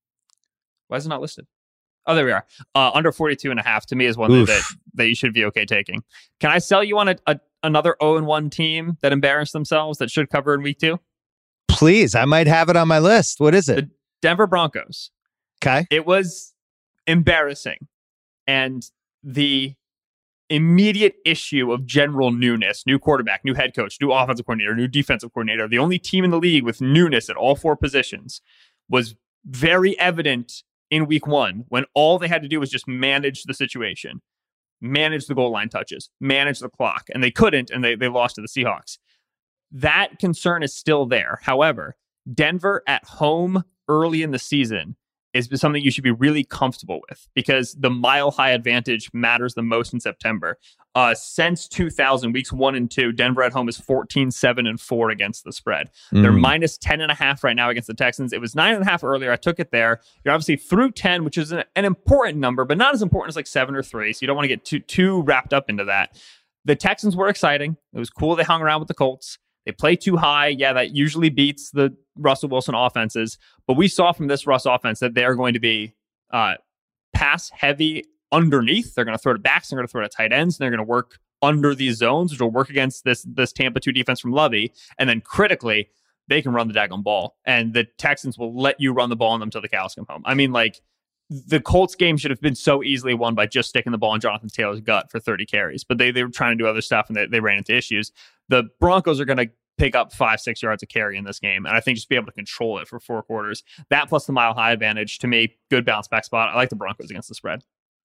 Why is it not listed? Oh, there we are. Uh, under forty-two and a half to me is one Oof. that that you should be okay taking. Can I sell you on a, a another oh and one team that embarrassed themselves that should cover in week two? Please, I might have it on my list. What is it? The Denver Broncos. Okay. It was embarrassing. And the immediate issue of general newness, new quarterback, new head coach, new offensive coordinator, new defensive coordinator, the only team in the league with newness at all four positions, was very evident in week one when all they had to do was just manage the situation, manage the goal line touches, manage the clock. And they couldn't, and they, they lost to the Seahawks. That concern is still there. However, Denver at home early in the season is something you should be really comfortable with because the mile high advantage matters the most in September. Uh, since two thousand, weeks one and two, Denver at home is fourteen, seven, and four against the spread. They're Mm. minus ten and a half right now against the Texans. It was nine and a half earlier. I took it there. You're obviously through ten, which is an, an important number, but not as important as like seven or three. So you don't want to get too, too wrapped up into that. The Texans were exciting. It was cool. They hung around with the Colts. They play too high. Yeah, that usually beats the Russell Wilson offenses. But we saw from this Russ offense that they are going to be uh, pass heavy underneath. They're going to throw to backs. They're going to throw to tight ends. And they're going to work under these zones, which will work against this this Tampa two defense from Lovey. And then critically, they can run the daggone ball. And the Texans will let you run the ball on them until the cows come home. I mean, like, the Colts game should have been so easily won by just sticking the ball in Jonathan Taylor's gut for thirty carries, but they, they were trying to do other stuff and they, they ran into issues. The Broncos are going to pick up five, six yards of carry in this game, and I think just be able to control it for four quarters. That plus the mile high advantage, to me, good bounce back spot. I like the Broncos against the spread.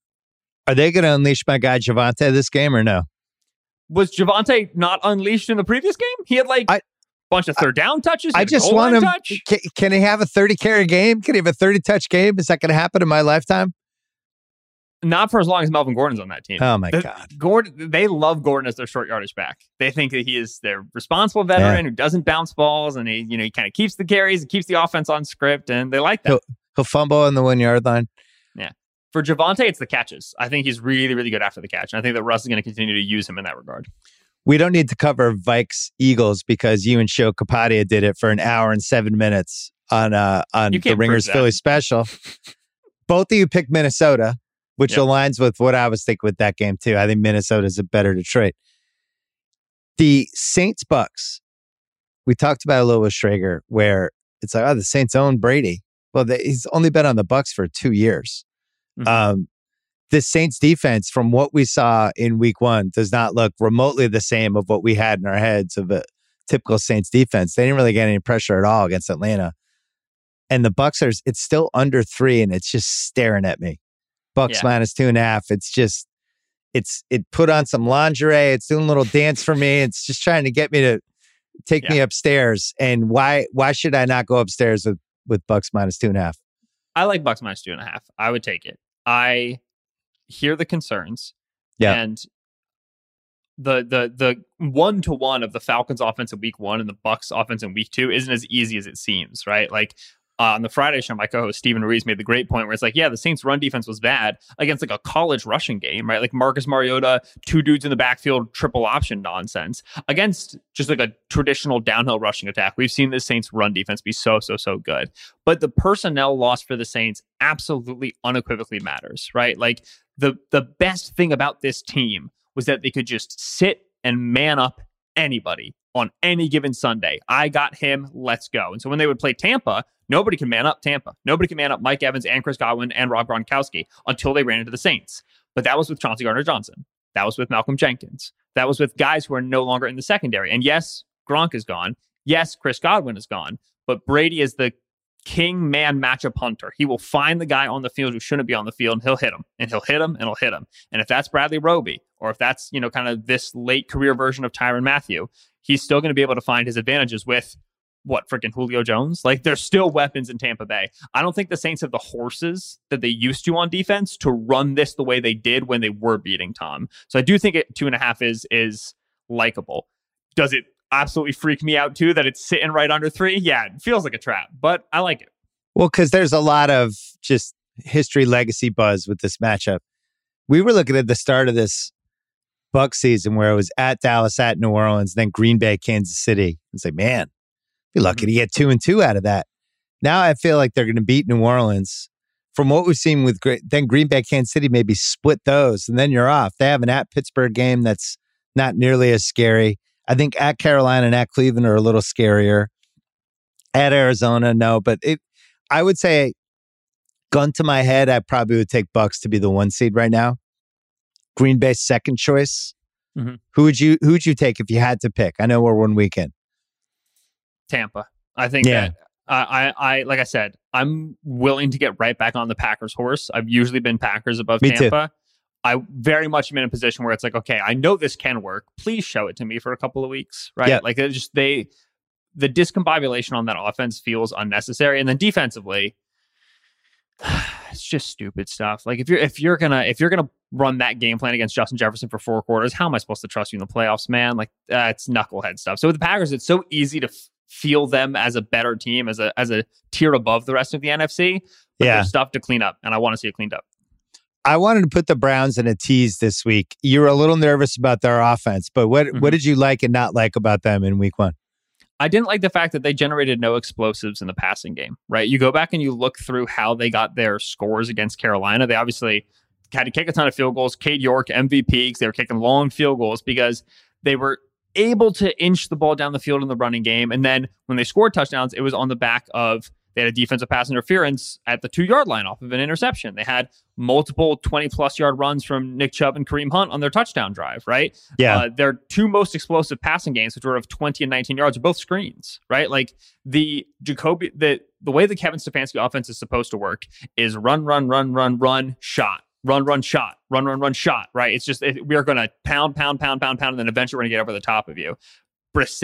Are they going to unleash my guy Javonte this game or no? Was Javonte not unleashed in the previous game? He had like I- bunch of third down touches. I just want him. Can, can he have a thirty carry game? Can he have a thirty touch game? Is that going to happen in my lifetime? Not for as long as Melvin Gordon's on that team. Oh my the, God. Gordon, they love Gordon as their short yardage back. They think that he is their responsible veteran yeah. who doesn't bounce balls, and he, you know, he kind of keeps the carries, and keeps the offense on script, and they like that. He'll, he'll fumble on the one yard line. Yeah. For Javonte, it's the catches. I think he's really, really good after the catch. And I think that Russ is going to continue to use him in that regard. We don't need to cover Vikes Eagles because you and Sho Kapadia did it for an hour and seven minutes on uh on the Ringers Philly special. Both of you picked Minnesota, which yep. aligns with what I was thinking with that game too. I think Minnesota is a better Detroit. The Saints Bucks, we talked about a little with Schrager, where it's like, oh, the Saints own Brady. Well, they, he's only been on the Bucks for two years. Mm-hmm. Um, the Saints defense, from what we saw in week one, does not look remotely the same of what we had in our heads of a typical Saints defense. They didn't really get any pressure at all against Atlanta. And the Bucks are, it's still under three, and it's just staring at me. Bucks yeah. minus two and a half. It's just, it's, it put on some lingerie. It's doing a little dance for me. It's just trying to get me to take yeah. me upstairs. And why, why should I not go upstairs with, with Bucks minus two and a half? I like Bucks minus two and a half. I would take it. I hear the concerns. Yeah. And the the the one to one of the Falcons offense in week one and the Bucks offense in week two isn't as easy as it seems, right? Like uh, on the Friday show, my co-host Stephen Ruiz made the great point where it's like, yeah, the Saints' run defense was bad against like a college rushing game, right? Like Marcus Mariota, two dudes in the backfield, triple option nonsense against just like a traditional downhill rushing attack. We've seen the Saints' run defense be so, so, so good. But the personnel loss for the Saints absolutely unequivocally matters, right? Like the the best thing about this team was that they could just sit and man up anybody on any given Sunday. I got him, let's go. And so when they would play Tampa, nobody can man up Tampa. Nobody can man up Mike Evans and Chris Godwin and Rob Gronkowski until they ran into the Saints. But that was with Chauncey Gardner-Johnson. That was with Malcolm Jenkins. That was with guys who are no longer in the secondary. And yes, Gronk is gone. Yes, Chris Godwin is gone. But Brady is the king man matchup hunter. He will find the guy on the field who shouldn't be on the field, and he'll hit him, and he'll hit him, and he'll hit him. And if that's Bradley Roby, or if that's, you know, kind of this late career version of Tyrann Mathieu, he's still going to be able to find his advantages with what, freaking Julio Jones? Like, there's still weapons in Tampa Bay. I don't think the Saints have the horses that they used to on defense to run this the way they did when they were beating Tom. So I do think it two and a half is is likable. Does it absolutely freak me out too that it's sitting right under three? Yeah, it feels like a trap, but I like it. Well, because there's a lot of just history legacy buzz with this matchup. We were looking at the start of this Buck season where it was at Dallas, at New Orleans, then Green Bay, Kansas City. It's like, man, be lucky to get two and two out of that. Now I feel like they're going to beat New Orleans. From what we've seen with then Green Bay, Kansas City, maybe split those, and then you're off. They have an at Pittsburgh game that's not nearly as scary. I think at Carolina and at Cleveland are a little scarier. At Arizona, no. But it, I would say, gun to my head, I probably would take Bucks to be the one seed right now. Green Bay second choice. Mm-hmm. Who would you Who would you take if you had to pick? I know we're one weekend. Tampa. I think yeah. that uh, I, I, like I said, I'm willing to get right back on the Packers horse. I've usually been Packers above Me Tampa. Too. I very much am in a position where it's like, okay, I know this can work. Please show it to me for a couple of weeks, right? Yep. Like it just they, the discombobulation on that offense feels unnecessary, and then defensively, it's just stupid stuff. Like if you're if you're gonna if you're gonna run that game plan against Justin Jefferson for four quarters, how am I supposed to trust you in the playoffs, man? Like uh, it's knucklehead stuff. So with the Packers, it's so easy to f- feel them as a better team, as a as a tier above the rest of the N F C. But yeah, there's stuff to clean up, and I want to see it cleaned up. I wanted to put the Browns in a tease this week. You were a little nervous about their offense, but what mm-hmm. what did you like and not like about them in week one? I didn't like the fact that they generated no explosives in the passing game, right? You go back and you look through how they got their scores against Carolina. They obviously had to kick a ton of field goals. Cade York, M V P, because they were kicking long field goals because they were able to inch the ball down the field in the running game. And then when they scored touchdowns, it was on the back of they had a defensive pass interference at the two-yard line off of an interception. They had multiple twenty-plus yard runs from Nick Chubb and Kareem Hunt on their touchdown drive, right? Yeah. Uh, their two most explosive passing games, which were of twenty and nineteen yards, are both screens, right? Like the Jacoby, the, the way the Kevin Stefanski offense is supposed to work is run, run, run, run, run, shot. Run, run, shot. Run, run, run, shot, right? It's just, it, we're going to pound, pound, pound, pound, pound, and then eventually we're going to get over the top of you. Brissett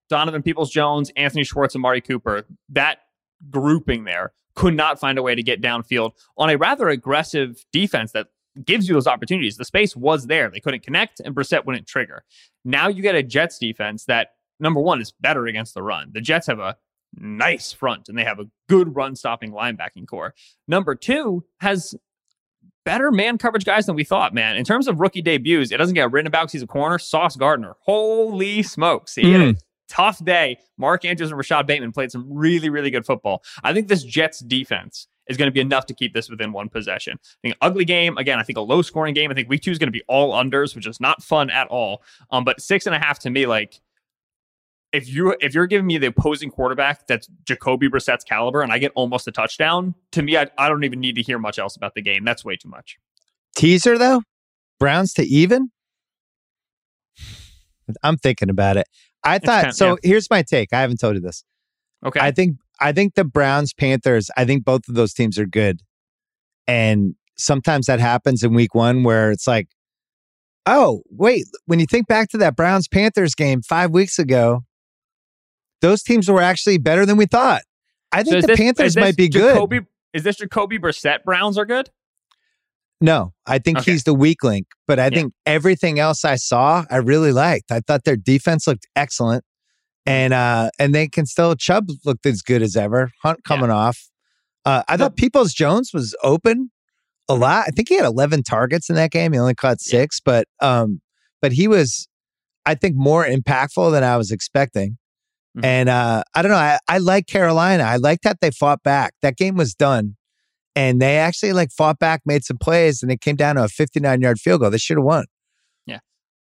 Donovan Peoples-Jones, Anthony Schwartz, and Amari Cooper, that grouping there could not find a way to get downfield on a rather aggressive defense that gives you those opportunities. The space was there. They couldn't connect, and Brissett wouldn't trigger. Now you get a Jets defense that, number one, is better against the run. The Jets have a nice front, and they have a good run-stopping linebacking core. Number two, has better man coverage guys than we thought, man. In terms of rookie debuts, it doesn't get written about because he's a corner. Sauce Gardner. Holy smokes. He mm. had a tough day. Mark Andrews and Rashad Bateman played some really, really good football. I think this Jets defense is going to be enough to keep this within one possession. I think an ugly game. Again, I think a low-scoring game. I think week two is going to be all unders, which is not fun at all. Um, but six and a half to me, like, If you if you're giving me the opposing quarterback that's Jacoby Brissett's caliber and I get almost a touchdown, to me, I, I don't even need to hear much else about the game. That's way too much. Teaser though, Browns to even. I'm thinking about it. I thought kind of, so. Yeah. Here's my take. I haven't told you this. Okay. I think I think the Browns Panthers. I think both of those teams are good, and sometimes that happens in week one where it's like, oh wait, when you think back to that Browns Panthers game five weeks ago. Those teams were actually better than we thought. I think so the this, Panthers might be Jacoby, good. Is this Jacoby Brissett Browns are good? No, I think okay. he's the weak link. But I yeah. think everything else I saw, I really liked. I thought their defense looked excellent. And uh, and they can still, Chubb looked as good as ever. Hunt coming yeah. off. Uh, I the, thought Peoples-Jones was open a lot. I think he had eleven targets in that game. He only caught six. Yeah. But um, but he was, I think, more impactful than I was expecting. Mm-hmm. And uh, I don't know. I, I like Carolina. I like that they fought back. That game was done. And they actually like fought back, made some plays, and it came down to a fifty-nine yard field goal. They should have won. Yeah.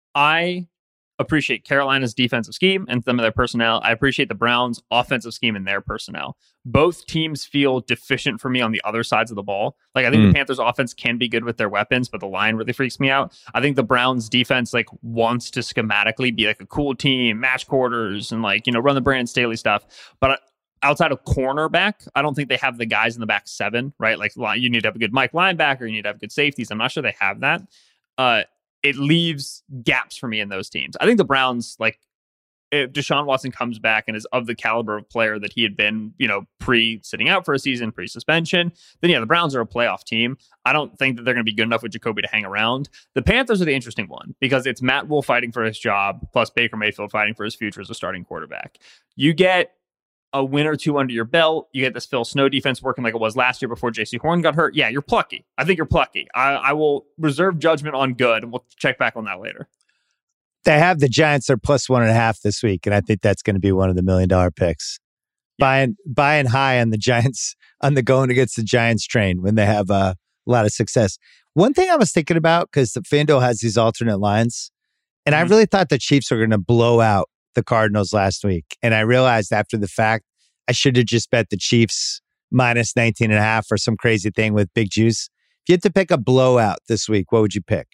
I appreciate Carolina's defensive scheme and some of their personnel. I appreciate the Browns' offensive scheme and their personnel. Both teams feel deficient for me on the other sides of the ball. Like, I think mm. the Panthers' offense can be good with their weapons, but the line really freaks me out. I think the Browns' defense, like, wants to schematically be like a cool team, match quarters, and, like, you know, run the Brandon Staley stuff. But outside of cornerback, I don't think they have the guys in the back seven, right? Like, you need to have a good Mike linebacker, you need to have good safeties. I'm not sure they have that. Uh, it leaves gaps for me in those teams. I think the Browns, like, if Deshaun Watson comes back and is of the caliber of player that he had been, you know, pre-sitting out for a season, pre-suspension, then yeah, the Browns are a playoff team. I don't think that they're going to be good enough with Jacoby to hang around. The Panthers are the interesting one because it's Matt Rule fighting for his job, plus Baker Mayfield fighting for his future as a starting quarterback. You get a win or two under your belt. You get this Phil Snow defense working like it was last year before J C Horn got hurt. Yeah, you're plucky. I think you're plucky. I, I will reserve judgment on good, and we'll check back on that later. They have the Giants are plus one and a half this week, and I think that's going to be one of the million dollar picks. Yeah. Buying buying high on the Giants, on the going against the Giants train when they have uh, a lot of success. One thing I was thinking about, because the FanDuel has these alternate lines, and mm-hmm. I really thought the Chiefs were going to blow out the Cardinals last week. And I realized after the fact, I should have just bet the Chiefs minus nineteen and a half or some crazy thing with big juice. If you had to pick a blowout this week, what would you pick?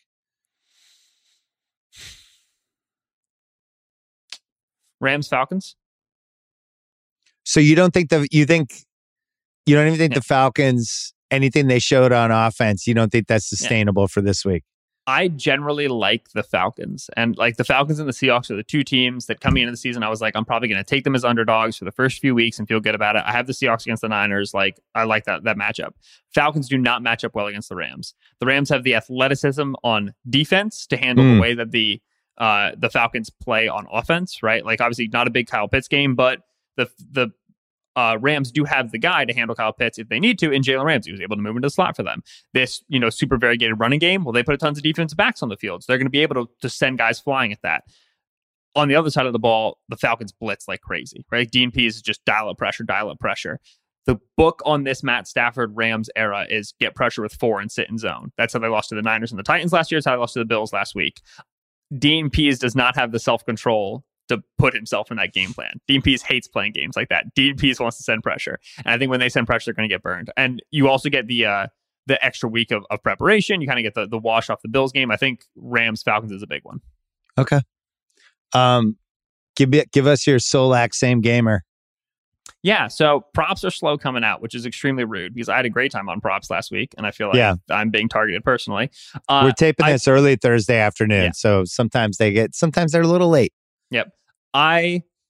Rams Falcons. So you don't think the you think you don't even think yeah. the Falcons, anything they showed on offense, you don't think that's sustainable yeah. for this week? I generally like the Falcons, and like the Falcons and the Seahawks are the two teams that coming into the season, I was like, I'm probably going to take them as underdogs for the first few weeks and feel good about it. I have the Seahawks against the Niners. Like, I like that, that matchup. Falcons do not match up well against the Rams. The Rams have the athleticism on defense to handle mm. the way that the, uh, the Falcons play on offense, right? Like, obviously not a big Kyle Pitts game, but the, the, Uh, Rams do have the guy to handle Kyle Pitts if they need to, and Jalen Ramsey was able to move into the slot for them. This, you know, super variegated running game, well, they put tons of defensive backs on the field, so they're going to be able to, to send guys flying at that. On the other side of the ball, the Falcons blitz like crazy, right? Dean Pease is just dial up pressure, dial up pressure. The book on this Matt Stafford Rams era is get pressure with four and sit in zone. That's how they lost to the Niners and the Titans last year. It's how they lost to the Bills last week. Dean Pease does not have the self-control to put himself in that game plan. Dean Pease hates playing games like that. Dean Pease wants to send pressure. And I think when they send pressure, they're going to get burned. And you also get the uh, the extra week of, of preparation. You kind of get the, the wash off the Bills game. I think Rams Falcons is a big one. Okay. Um, give me, give us your Solak same gamer. Yeah, so props are slow coming out, which is extremely rude because I had a great time on props last week, and I feel like yeah. I'm being targeted personally. Uh, We're taping I, this early Thursday afternoon, yeah. so sometimes they get, sometimes they're a little late. Yep. I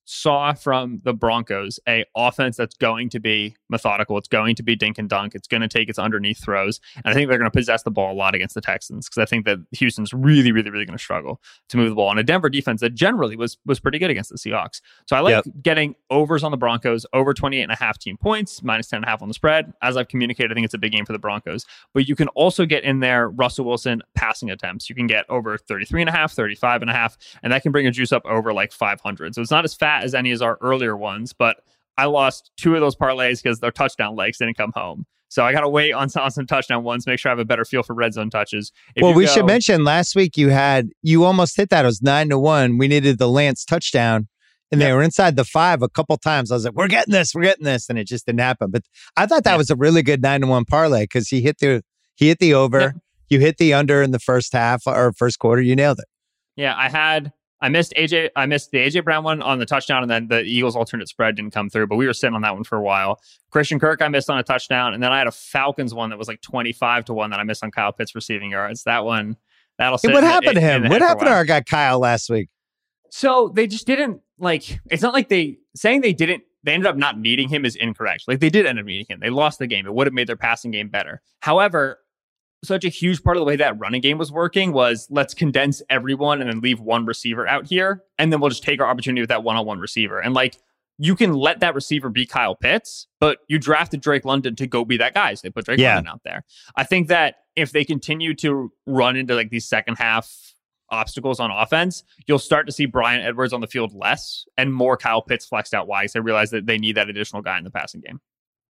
saw from the Broncos a offense that's going to be methodical. It's going to be dink and dunk. It's going to take its underneath throws. And I think they're going to possess the ball a lot against the Texans because I think that Houston's really, really, really going to struggle to move the ball. And a Denver defense that generally was was pretty good against the Seahawks. So I like yep. getting overs on the Broncos, over twenty-eight and a half team points, minus ten and a half on the spread. As I've communicated, I think it's a big game for the Broncos. But you can also get in there Russell Wilson passing attempts. You can get over thirty-three and a half, thirty-five and a half, and that can bring a juice up over like five hundred. So it's not as fat as any as our earlier ones, but I lost two of those parlays because their touchdown legs didn't come home. So I got to wait on some, on some touchdown ones, make sure I have a better feel for red zone touches. If well, we go, should mention last week you had, you almost hit that. It was nine to one. We needed the Lance touchdown and yep. they were inside the five a couple times. I was like, we're getting this, we're getting this. And it just didn't happen. But I thought that yep. was a really good nine to one parlay because he hit the, he hit the over, yep. you hit the under in the first half or first quarter. You nailed it. Yeah. I had, I missed A J. I missed the A J Brown one on the touchdown, and then the Eagles' alternate spread didn't come through. But we were sitting on that one for a while. Christian Kirk, I missed on a touchdown, and then I had a Falcons one that was like twenty-five to one that I missed on Kyle Pitts receiving yards. That one, that'll. Sit hey, what in, happened in, to him? What happened to our guy Kyle last week? So they just didn't like. It's not like they saying they didn't. They ended up not needing him is incorrect. Like they did end up needing him. They lost the game. It would have made their passing game better. However, such a huge part of the way that running game was working was let's condense everyone and then leave one receiver out here. And then we'll just take our opportunity with that one-on-one receiver. And like, you can let that receiver be Kyle Pitts, but you drafted Drake London to go be that guy. So they put Drake yeah. London out there. I think that if they continue to run into like these second half obstacles on offense, you'll start to see Bryan Edwards on the field less and more Kyle Pitts flexed out wide. So they realize that they need that additional guy in the passing game.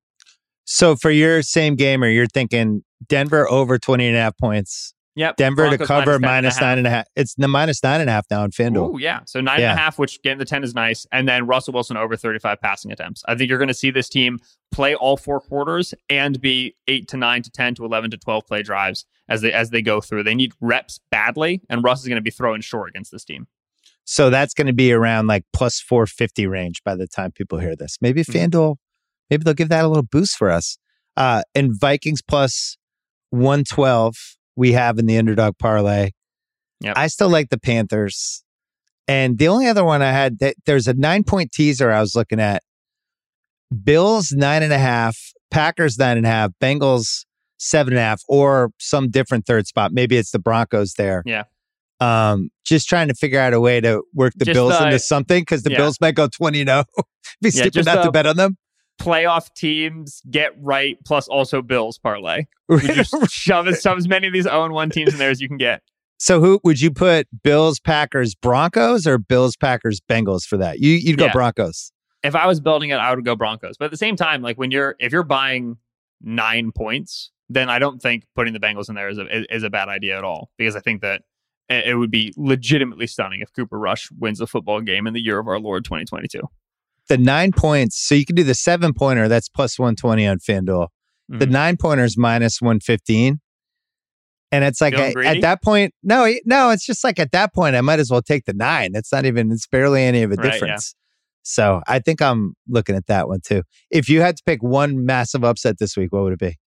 So for your same gamer, you're thinking Denver over twenty and a half points. Yep. Denver Broncos to cover minus, minus nine and a half. It's the minus nine and a half now in FanDuel. Oh, yeah. So nine yeah. and a half, which getting the ten is nice. And then Russell Wilson over thirty-five passing attempts. I think you're going to see this team play all four quarters and be eight to nine to ten to eleven to twelve play drives as they as they go through. They need reps badly, and Russ is going to be throwing short against this team. So that's going to be around like plus four fifty range by the time people hear this. Maybe mm-hmm. FanDuel, maybe they'll give that a little boost for us. Uh, and Vikings plus one twelve we have in the underdog parlay. Yep. I still like the Panthers. And the only other one I had, that there's a nine point teaser I was looking at. Bills nine and a half, Packers nine and a half, Bengals seven and a half, or some different third spot. Maybe it's the Broncos there. Yeah. Um, just trying to figure out a way to work the just Bills the, into something because the yeah. Bills might go twenty and oh. Be yeah, stupid not the, to bet on them. Playoff teams get right plus also Bills parlay. We just shove as, shove as many of these oh and one teams in there as you can get. So who would you put? Bills, Packers, Broncos, or Bills, Packers, Bengals for that? You, you'd go yeah. Broncos. If I was building it, I would go Broncos. But at the same time, like when you're if you're buying nine points, then I don't think putting the Bengals in there is a is a bad idea at all. Because I think that it would be legitimately stunning if Cooper Rush wins a football game in the year of our Lord twenty twenty-two. The nine points, so you can do the seven pointer, that's plus one twenty on FanDuel. Mm-hmm. The nine pointer is minus one fifteen. And it's like, I, at that point, no, no, it's just like at that point, I might as well take the nine. It's not even, it's barely any of a right, difference. Yeah. So I think I'm looking at that one too. If you had to pick one massive upset this week, what would it be?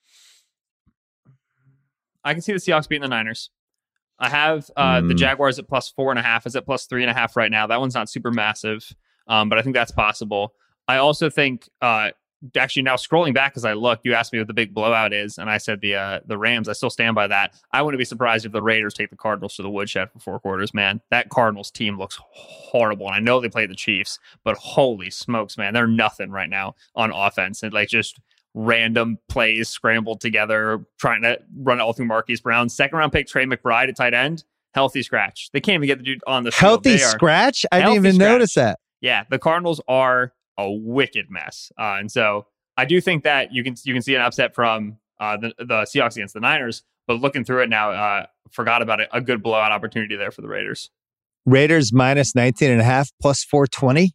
I can see the Seahawks beating the Niners. I have uh, mm. the Jaguars at plus four and a half. Is at plus three and a half right now. That one's not super massive. Um, but I think that's possible. I also think, uh, actually now scrolling back as I look, you asked me what the big blowout is, and I said the uh, the Rams. I still stand by that. I wouldn't be surprised if the Raiders take the Cardinals to the woodshed for four quarters, man. That Cardinals team looks horrible, and I know they play the Chiefs, but holy smokes, man. They're nothing right now on offense. And like just random plays scrambled together, trying to run it all through Marquise Brown. Second round pick Trey McBride at tight end. Healthy scratch. They can't even get the dude on the field. Healthy scratch? I didn't even scratch. notice that. Yeah, the Cardinals are a wicked mess, uh, and so I do think that you can you can see an upset from uh, the the Seahawks against the Niners. But looking through it now, uh, forgot about it. A good blowout opportunity there for the Raiders. Raiders minus nineteen and a half plus four twenty.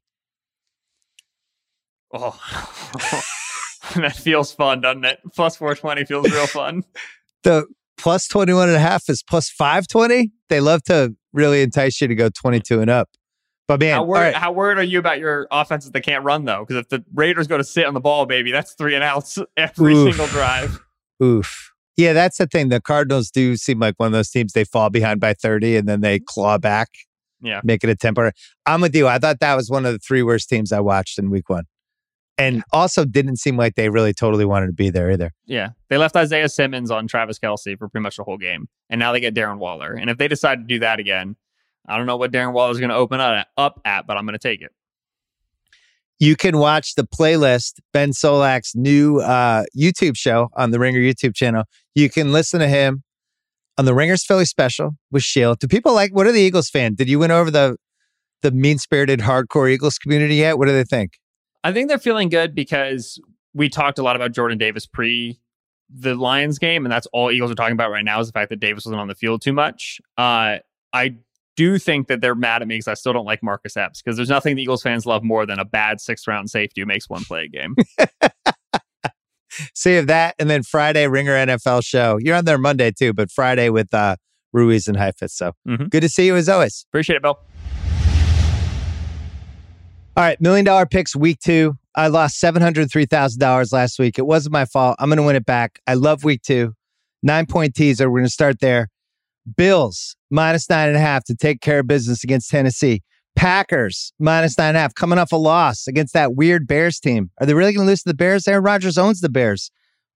Oh, that feels fun, doesn't it? Plus four twenty feels real fun. The plus twenty one and a half is plus five twenty. They love to really entice you to go twenty two and up. But man, how worried, right. how worried are you about your offenses that can't run, though? Because if the Raiders go to sit on the ball, baby, that's three and outs every Oof. single drive. Oof. Yeah, that's the thing. The Cardinals do seem like one of those teams, they fall behind by thirty and then they claw back. Yeah. Make it a temporary. I'm with you. I thought that was one of the three worst teams I watched in week one. And yeah. also didn't seem like they really totally wanted to be there either. Yeah. They left Isaiah Simmons on Travis Kelce for pretty much the whole game. And now they get Darren Waller. And if they decide to do that again, I don't know what Darren Waller is going to open up at, but I'm going to take it. You can watch the playlist, Ben Solak's new uh, YouTube show on the Ringer YouTube channel. You can listen to him on the Ringer's Philly special with Shield. Do people like, what are the Eagles fan? Did you win over the the mean-spirited hardcore Eagles community yet? What do they think? I think they're feeling good because we talked a lot about Jordan Davis pre the Lions game, and that's all Eagles are talking about right now is the fact that Davis wasn't on the field too much. Uh, I do think that they're mad at me because I still don't like Marcus Epps, because there's nothing the Eagles fans love more than a bad sixth round safety who makes one play a game. See if that, and then Friday Ringer N F L show. You're on there Monday too, but Friday with uh, Ruiz and Heifetz. So mm-hmm. good to see you as always. Appreciate it, Bill. All right, million dollar picks week two. I lost seven hundred three thousand dollars last week. It wasn't my fault. I'm going to win it back. I love week two. Nine point teaser. We're going to start there. Bills minus nine and a half to take care of business against Tennessee. Packers minus nine and a half coming off a loss against that weird Bears team. Are they really going to lose to the Bears? Aaron Rodgers owns the Bears.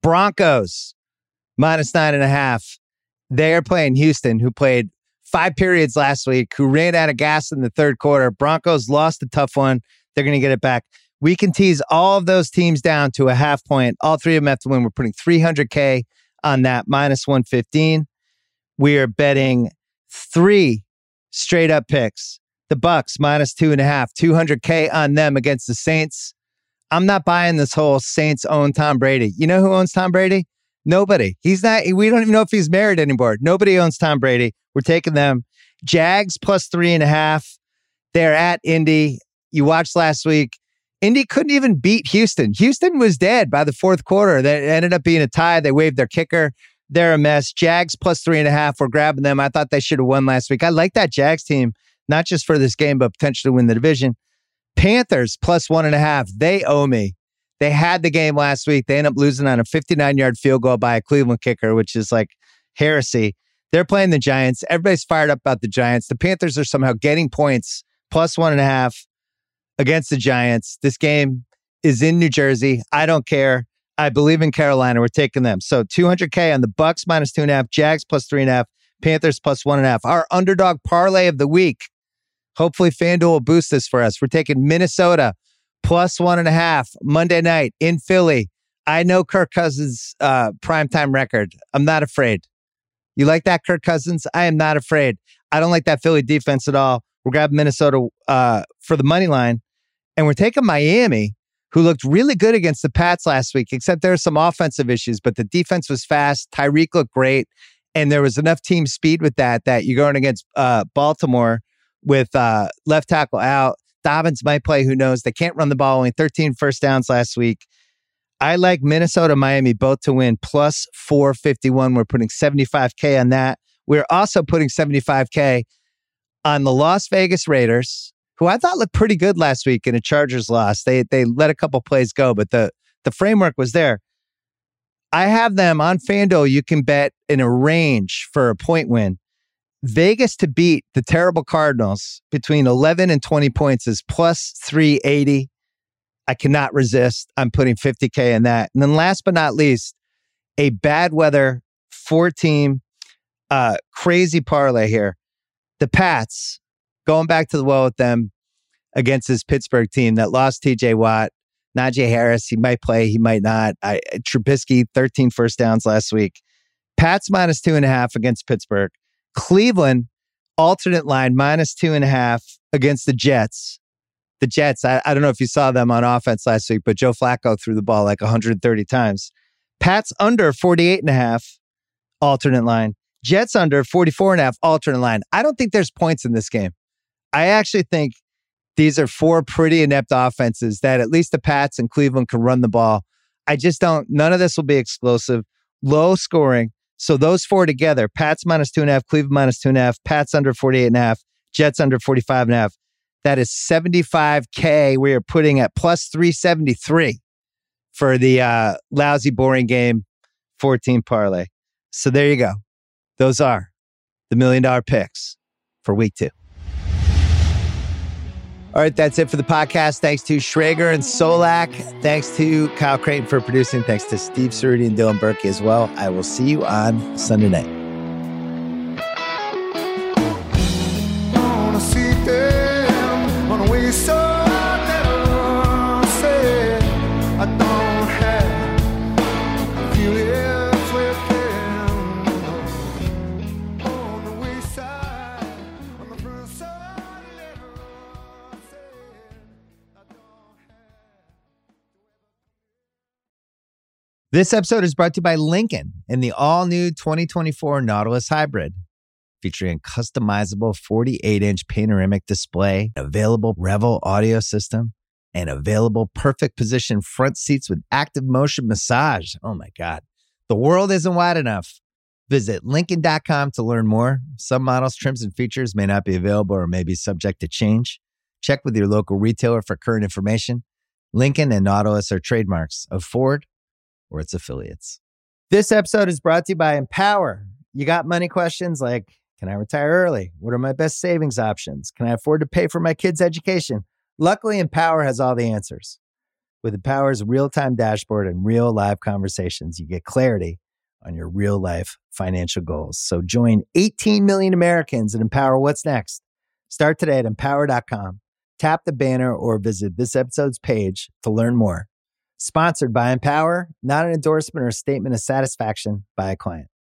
Broncos minus nine and a half. They are playing Houston, who played five periods last week, who ran out of gas in the third quarter. Broncos lost a tough one. They're going to get it back. We can tease all of those teams down to a half point. All three of them have to win. We're putting three hundred K on that, minus one fifteen. We are betting three straight up picks. The Bucks minus two and a half, two hundred K on them against the Saints. I'm not buying this whole Saints own Tom Brady. You know who owns Tom Brady? Nobody. He's not, we don't even know if he's married anymore. Nobody owns Tom Brady. We're taking them. Jags plus three and a half. They're at Indy. You watched last week. Indy couldn't even beat Houston. Houston was dead by the fourth quarter. That ended up being a tie. They waived their kicker. They're a mess. Jags plus three and a half. We're grabbing them. I thought they should have won last week. I like that Jags team, not just for this game, but potentially win the division. Panthers plus one and a half. They owe me. They had the game last week. They end up losing on a fifty-nine yard field goal by a Cleveland kicker, which is like heresy. They're playing the Giants. Everybody's fired up about the Giants. The Panthers are somehow getting points plus one and a half against the Giants. This game is in New Jersey. I don't care. I believe in Carolina. We're taking them. So two hundred K on the Bucks minus two and a half, Jags plus three and a half, Panthers plus one and a half. Our underdog parlay of the week. Hopefully FanDuel will boost this for us. We're taking Minnesota plus one and a half Monday night in Philly. I know Kirk Cousins' uh, primetime record. I'm not afraid. You like that, Kirk Cousins? I am not afraid. I don't like that Philly defense at all. We're grabbing Minnesota uh, for the money line. And we're taking Miami, who looked really good against the Pats last week, except there are some offensive issues, but the defense was fast. Tyreek looked great. And there was enough team speed with that, that you're going against uh, Baltimore with uh, left tackle out. Dobbins might play, who knows? They can't run the ball, only thirteen first downs last week. I like Minnesota, Miami both to win plus four fifty-one. We're putting seventy-five K on that. We're also putting seventy-five K on the Las Vegas Raiders, who I thought looked pretty good last week in a Chargers loss. They they let a couple plays go, but the, the framework was there. I have them on FanDuel. You can bet in a range for a point win. Vegas to beat the terrible Cardinals between eleven and twenty points is plus three eighty. I cannot resist. I'm putting fifty K in that. And then last but not least, a bad weather four-team uh, crazy parlay here. The Pats, going back to the well with them against this Pittsburgh team that lost T J Watt, Najee Harris, he might play, he might not. I, Trubisky, thirteen first downs last week. Pats minus two and a half against Pittsburgh. Cleveland, alternate line, minus two and a half against the Jets. The Jets, I, I don't know if you saw them on offense last week, but Joe Flacco threw the ball like one hundred thirty times. Pats under forty-eight and a half, alternate line. Jets under forty-four and a half, alternate line. I don't think there's points in this game. I actually think these are four pretty inept offenses that at least the Pats and Cleveland can run the ball. I just don't, none of this will be explosive, low scoring. So those four together, Pats minus two and a half, Cleveland minus two and a half, Pats under forty-eight and a half, Jets under forty-five and a half. That is seventy-five K. We are putting at plus three seventy-three for the uh, lousy, boring game fourteen parlay. So there you go. Those are the million dollar picks for week two. All right, that's it for the podcast. Thanks to Schrager and Solak. Thanks to Kyle Creighton for producing. Thanks to Steve Cerruti and Dylan Berkey as well. I will see you on Sunday night. This episode is brought to you by Lincoln and the all-new twenty twenty-four Nautilus Hybrid, featuring a customizable forty-eight inch panoramic display, available Revel audio system, and available perfect position front seats with active motion massage. Oh my God. The world isn't wide enough. Visit Lincoln dot com to learn more. Some models, trims, and features may not be available or may be subject to change. Check with your local retailer for current information. Lincoln and Nautilus are trademarks of Ford or its affiliates. This episode is brought to you by Empower. You got money questions like, can I retire early? What are my best savings options? Can I afford to pay for my kids' education? Luckily, Empower has all the answers. With Empower's real-time dashboard and real live conversations, you get clarity on your real life financial goals. So join eighteen million Americans and Empower What's Next. Start today at empower dot com. Tap the banner or visit this episode's page to learn more. Sponsored by Empower, not an endorsement or statement of satisfaction by a client.